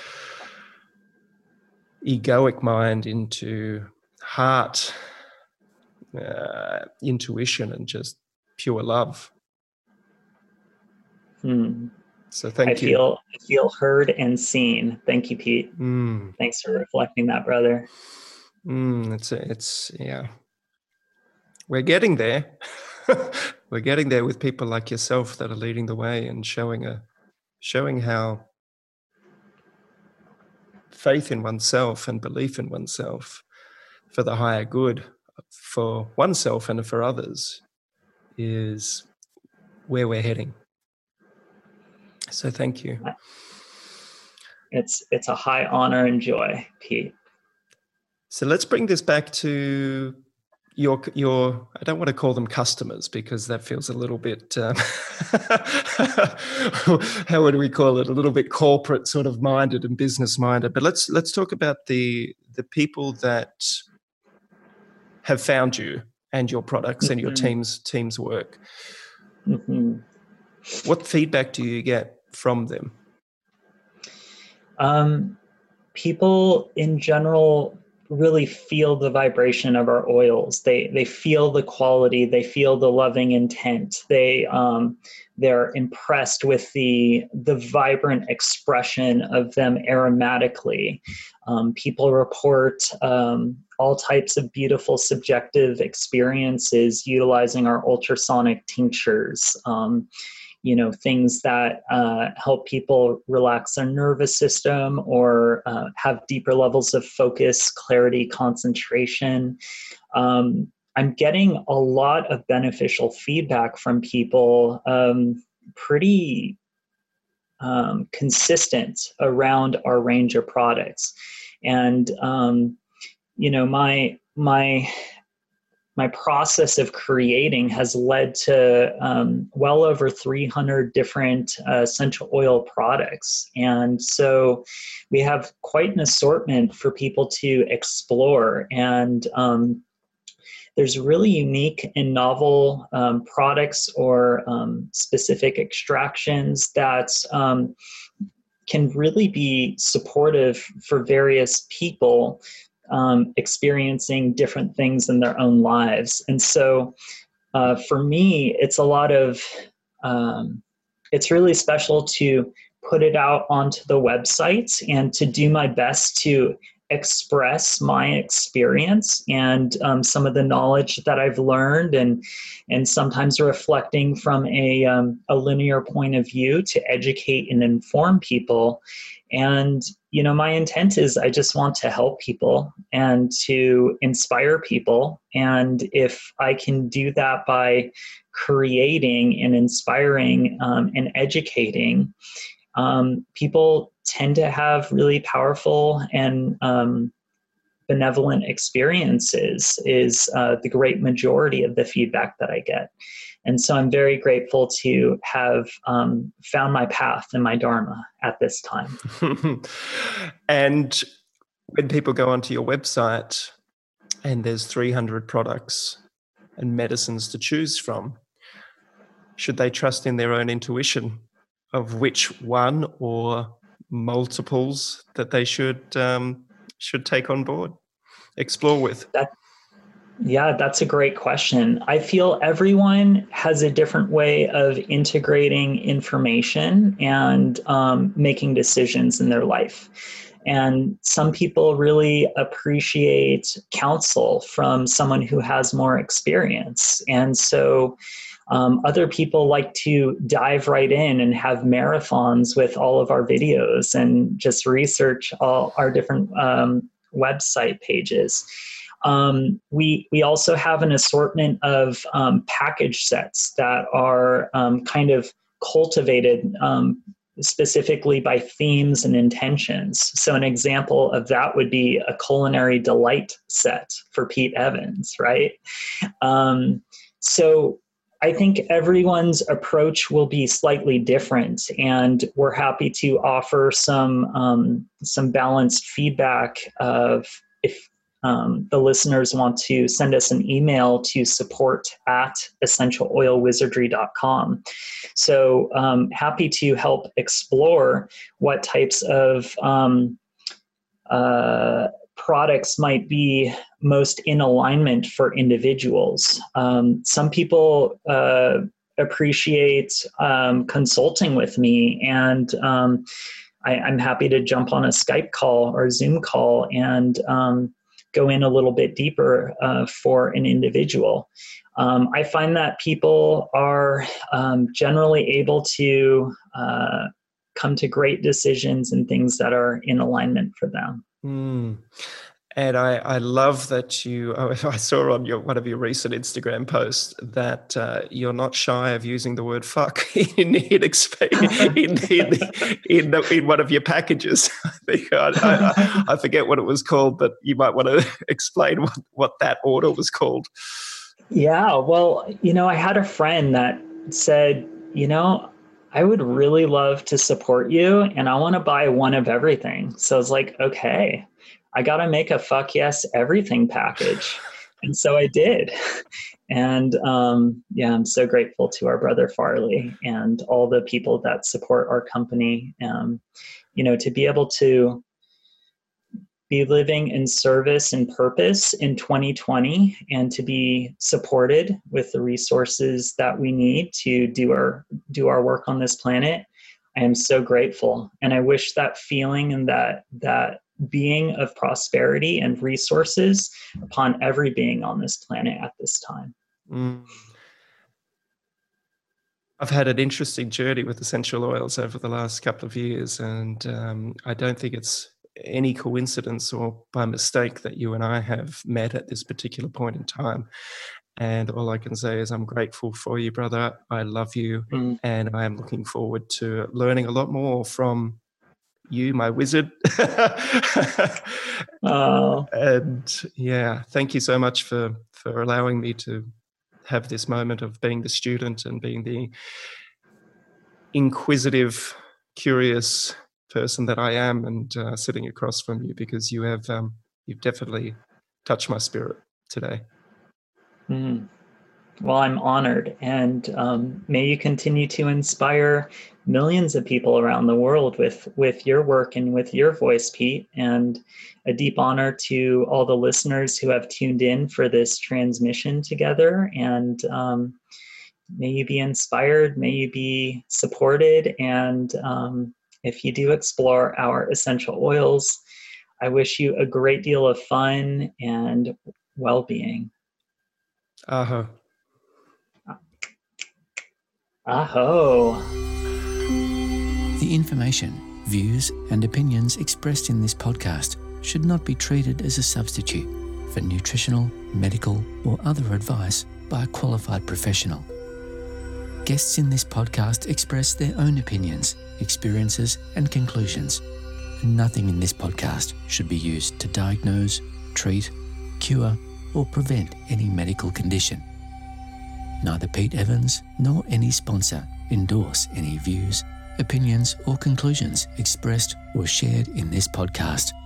egoic mind into heart, uh, intuition, and just pure love. Hmm. So thank I you. feel I feel heard and seen. Thank you, Pete. Mm. Thanks for reflecting that, brother. Mm, it's it's yeah. We're getting there. We're getting there with people like yourself that are leading the way and showing a showing how faith in oneself and belief in oneself for the higher good for oneself and for others is where we're heading. So thank you. It's it's a high honor and joy, Pete. So let's bring this back to your your I don't want to call them customers, because that feels a little bit um, how would we call it, a little bit corporate sort of minded and business minded. But let's let's talk about the the people that have found you and your products, mm-hmm. and your team's team's work. Mm-hmm. What feedback do you get from them? Um, people in general really feel the vibration of our oils. They they feel the quality. They feel the loving intent. They um, they're impressed with the the vibrant expression of them aromatically. Um, people report um, all types of beautiful subjective experiences utilizing our ultrasonic tinctures. Um, you know, things that uh, help people relax their nervous system or uh, have deeper levels of focus, clarity, concentration. Um, I'm getting a lot of beneficial feedback from people, um, pretty um, consistent around our range of products. And, um, you know, my, my, My process of creating has led to um, well over three hundred different uh, essential oil products. And so we have quite an assortment for people to explore. And um, there's really unique and novel um, products or um, specific extractions that um, can really be supportive for various people Um, experiencing different things in their own lives. And so uh, for me, it's a lot of, um, it's really special to put it out onto the website and to do my best to express my experience and um, some of the knowledge that I've learned, and and sometimes reflecting from a, um, a linear point of view to educate and inform people. And, you know, my intent is I just want to help people and to inspire people. And if I can do that by creating and inspiring um, and educating, um, people tend to have really powerful and um, benevolent experiences is uh, the great majority of the feedback that I get. And so I'm very grateful to have um, found my path and my dharma at this time. And when people go onto your website and there's three hundred products and medicines to choose from, should they trust in their own intuition of which one or multiples that they should um, should take on board, explore with? That, yeah, that's a great question. I feel everyone has a different way of integrating information and um, making decisions in their life. And some people really appreciate counsel from someone who has more experience. And so um, other people like to dive right in and have marathons with all of our videos and just research all our different um, website pages. Um, we we also have an assortment of um, package sets that are um, kind of cultivated um, specifically by themes and intentions. So an example of that would be a culinary delight set for Pete Evans, right? Um, so I think everyone's approach will be slightly different, and we're happy to offer some um, some balanced feedback of if Um, the listeners want to send us an email to support at essential oil wizardry dot com. So um, happy to help explore what types of um, uh, products might be most in alignment for individuals. Um, some people uh, appreciate um, consulting with me, and um, I, I'm happy to jump on a Skype call or Zoom call and um, go in a little bit deeper uh, for an individual. Um, I find that people are um, generally able to uh, come to great decisions and things that are in alignment for them. Mm. And I, I love that you, I saw on your one of your recent Instagram posts that uh, you're not shy of using the word fuck in in, in, in, in, the, in one of your packages. I, think I, I, I forget what it was called, but you might want to explain what, what that order was called. Yeah, well, you know, I had a friend that said, you know, I would really love to support you and I want to buy one of everything. So I was like, okay, I got to make a fuck yes everything package. And so I did. And um, yeah, I'm so grateful to our brother Farley and all the people that support our company. Um, you know, to be able to be living in service and purpose in twenty twenty and to be supported with the resources that we need to do our do our work on this planet. I am so grateful. And I wish that feeling and that that being of prosperity and resources upon every being on this planet at this time. Mm. I've had an interesting journey with essential oils over the last couple of years, and um, I don't think it's any coincidence or by mistake that you and I have met at this particular point in time. And all I can say is I'm grateful for you, brother. I love you, mm. and I am looking forward to learning a lot more from you, my wizard. Oh. And yeah, thank you so much for, for allowing me to have this moment of being the student and being the inquisitive, curious person that I am, and uh, sitting across from you, because you have um, you've definitely touched my spirit today. Mm. Well, I'm honored, and um, may you continue to inspire millions of people around the world with, with your work and with your voice, Pete, and a deep honor to all the listeners who have tuned in for this transmission together. And um, may you be inspired, may you be supported, and um, if you do explore our essential oils, I wish you a great deal of fun and well-being. Aho. Aho. The information, views, and opinions expressed in this podcast should not be treated as a substitute for nutritional, medical, or other advice by a qualified professional. Guests in this podcast express their own opinions, experiences, and conclusions. Nothing in this podcast should be used to diagnose, treat, cure, or prevent any medical condition. Neither Pete Evans nor any sponsor endorse any views, opinions, or conclusions expressed or shared in this podcast.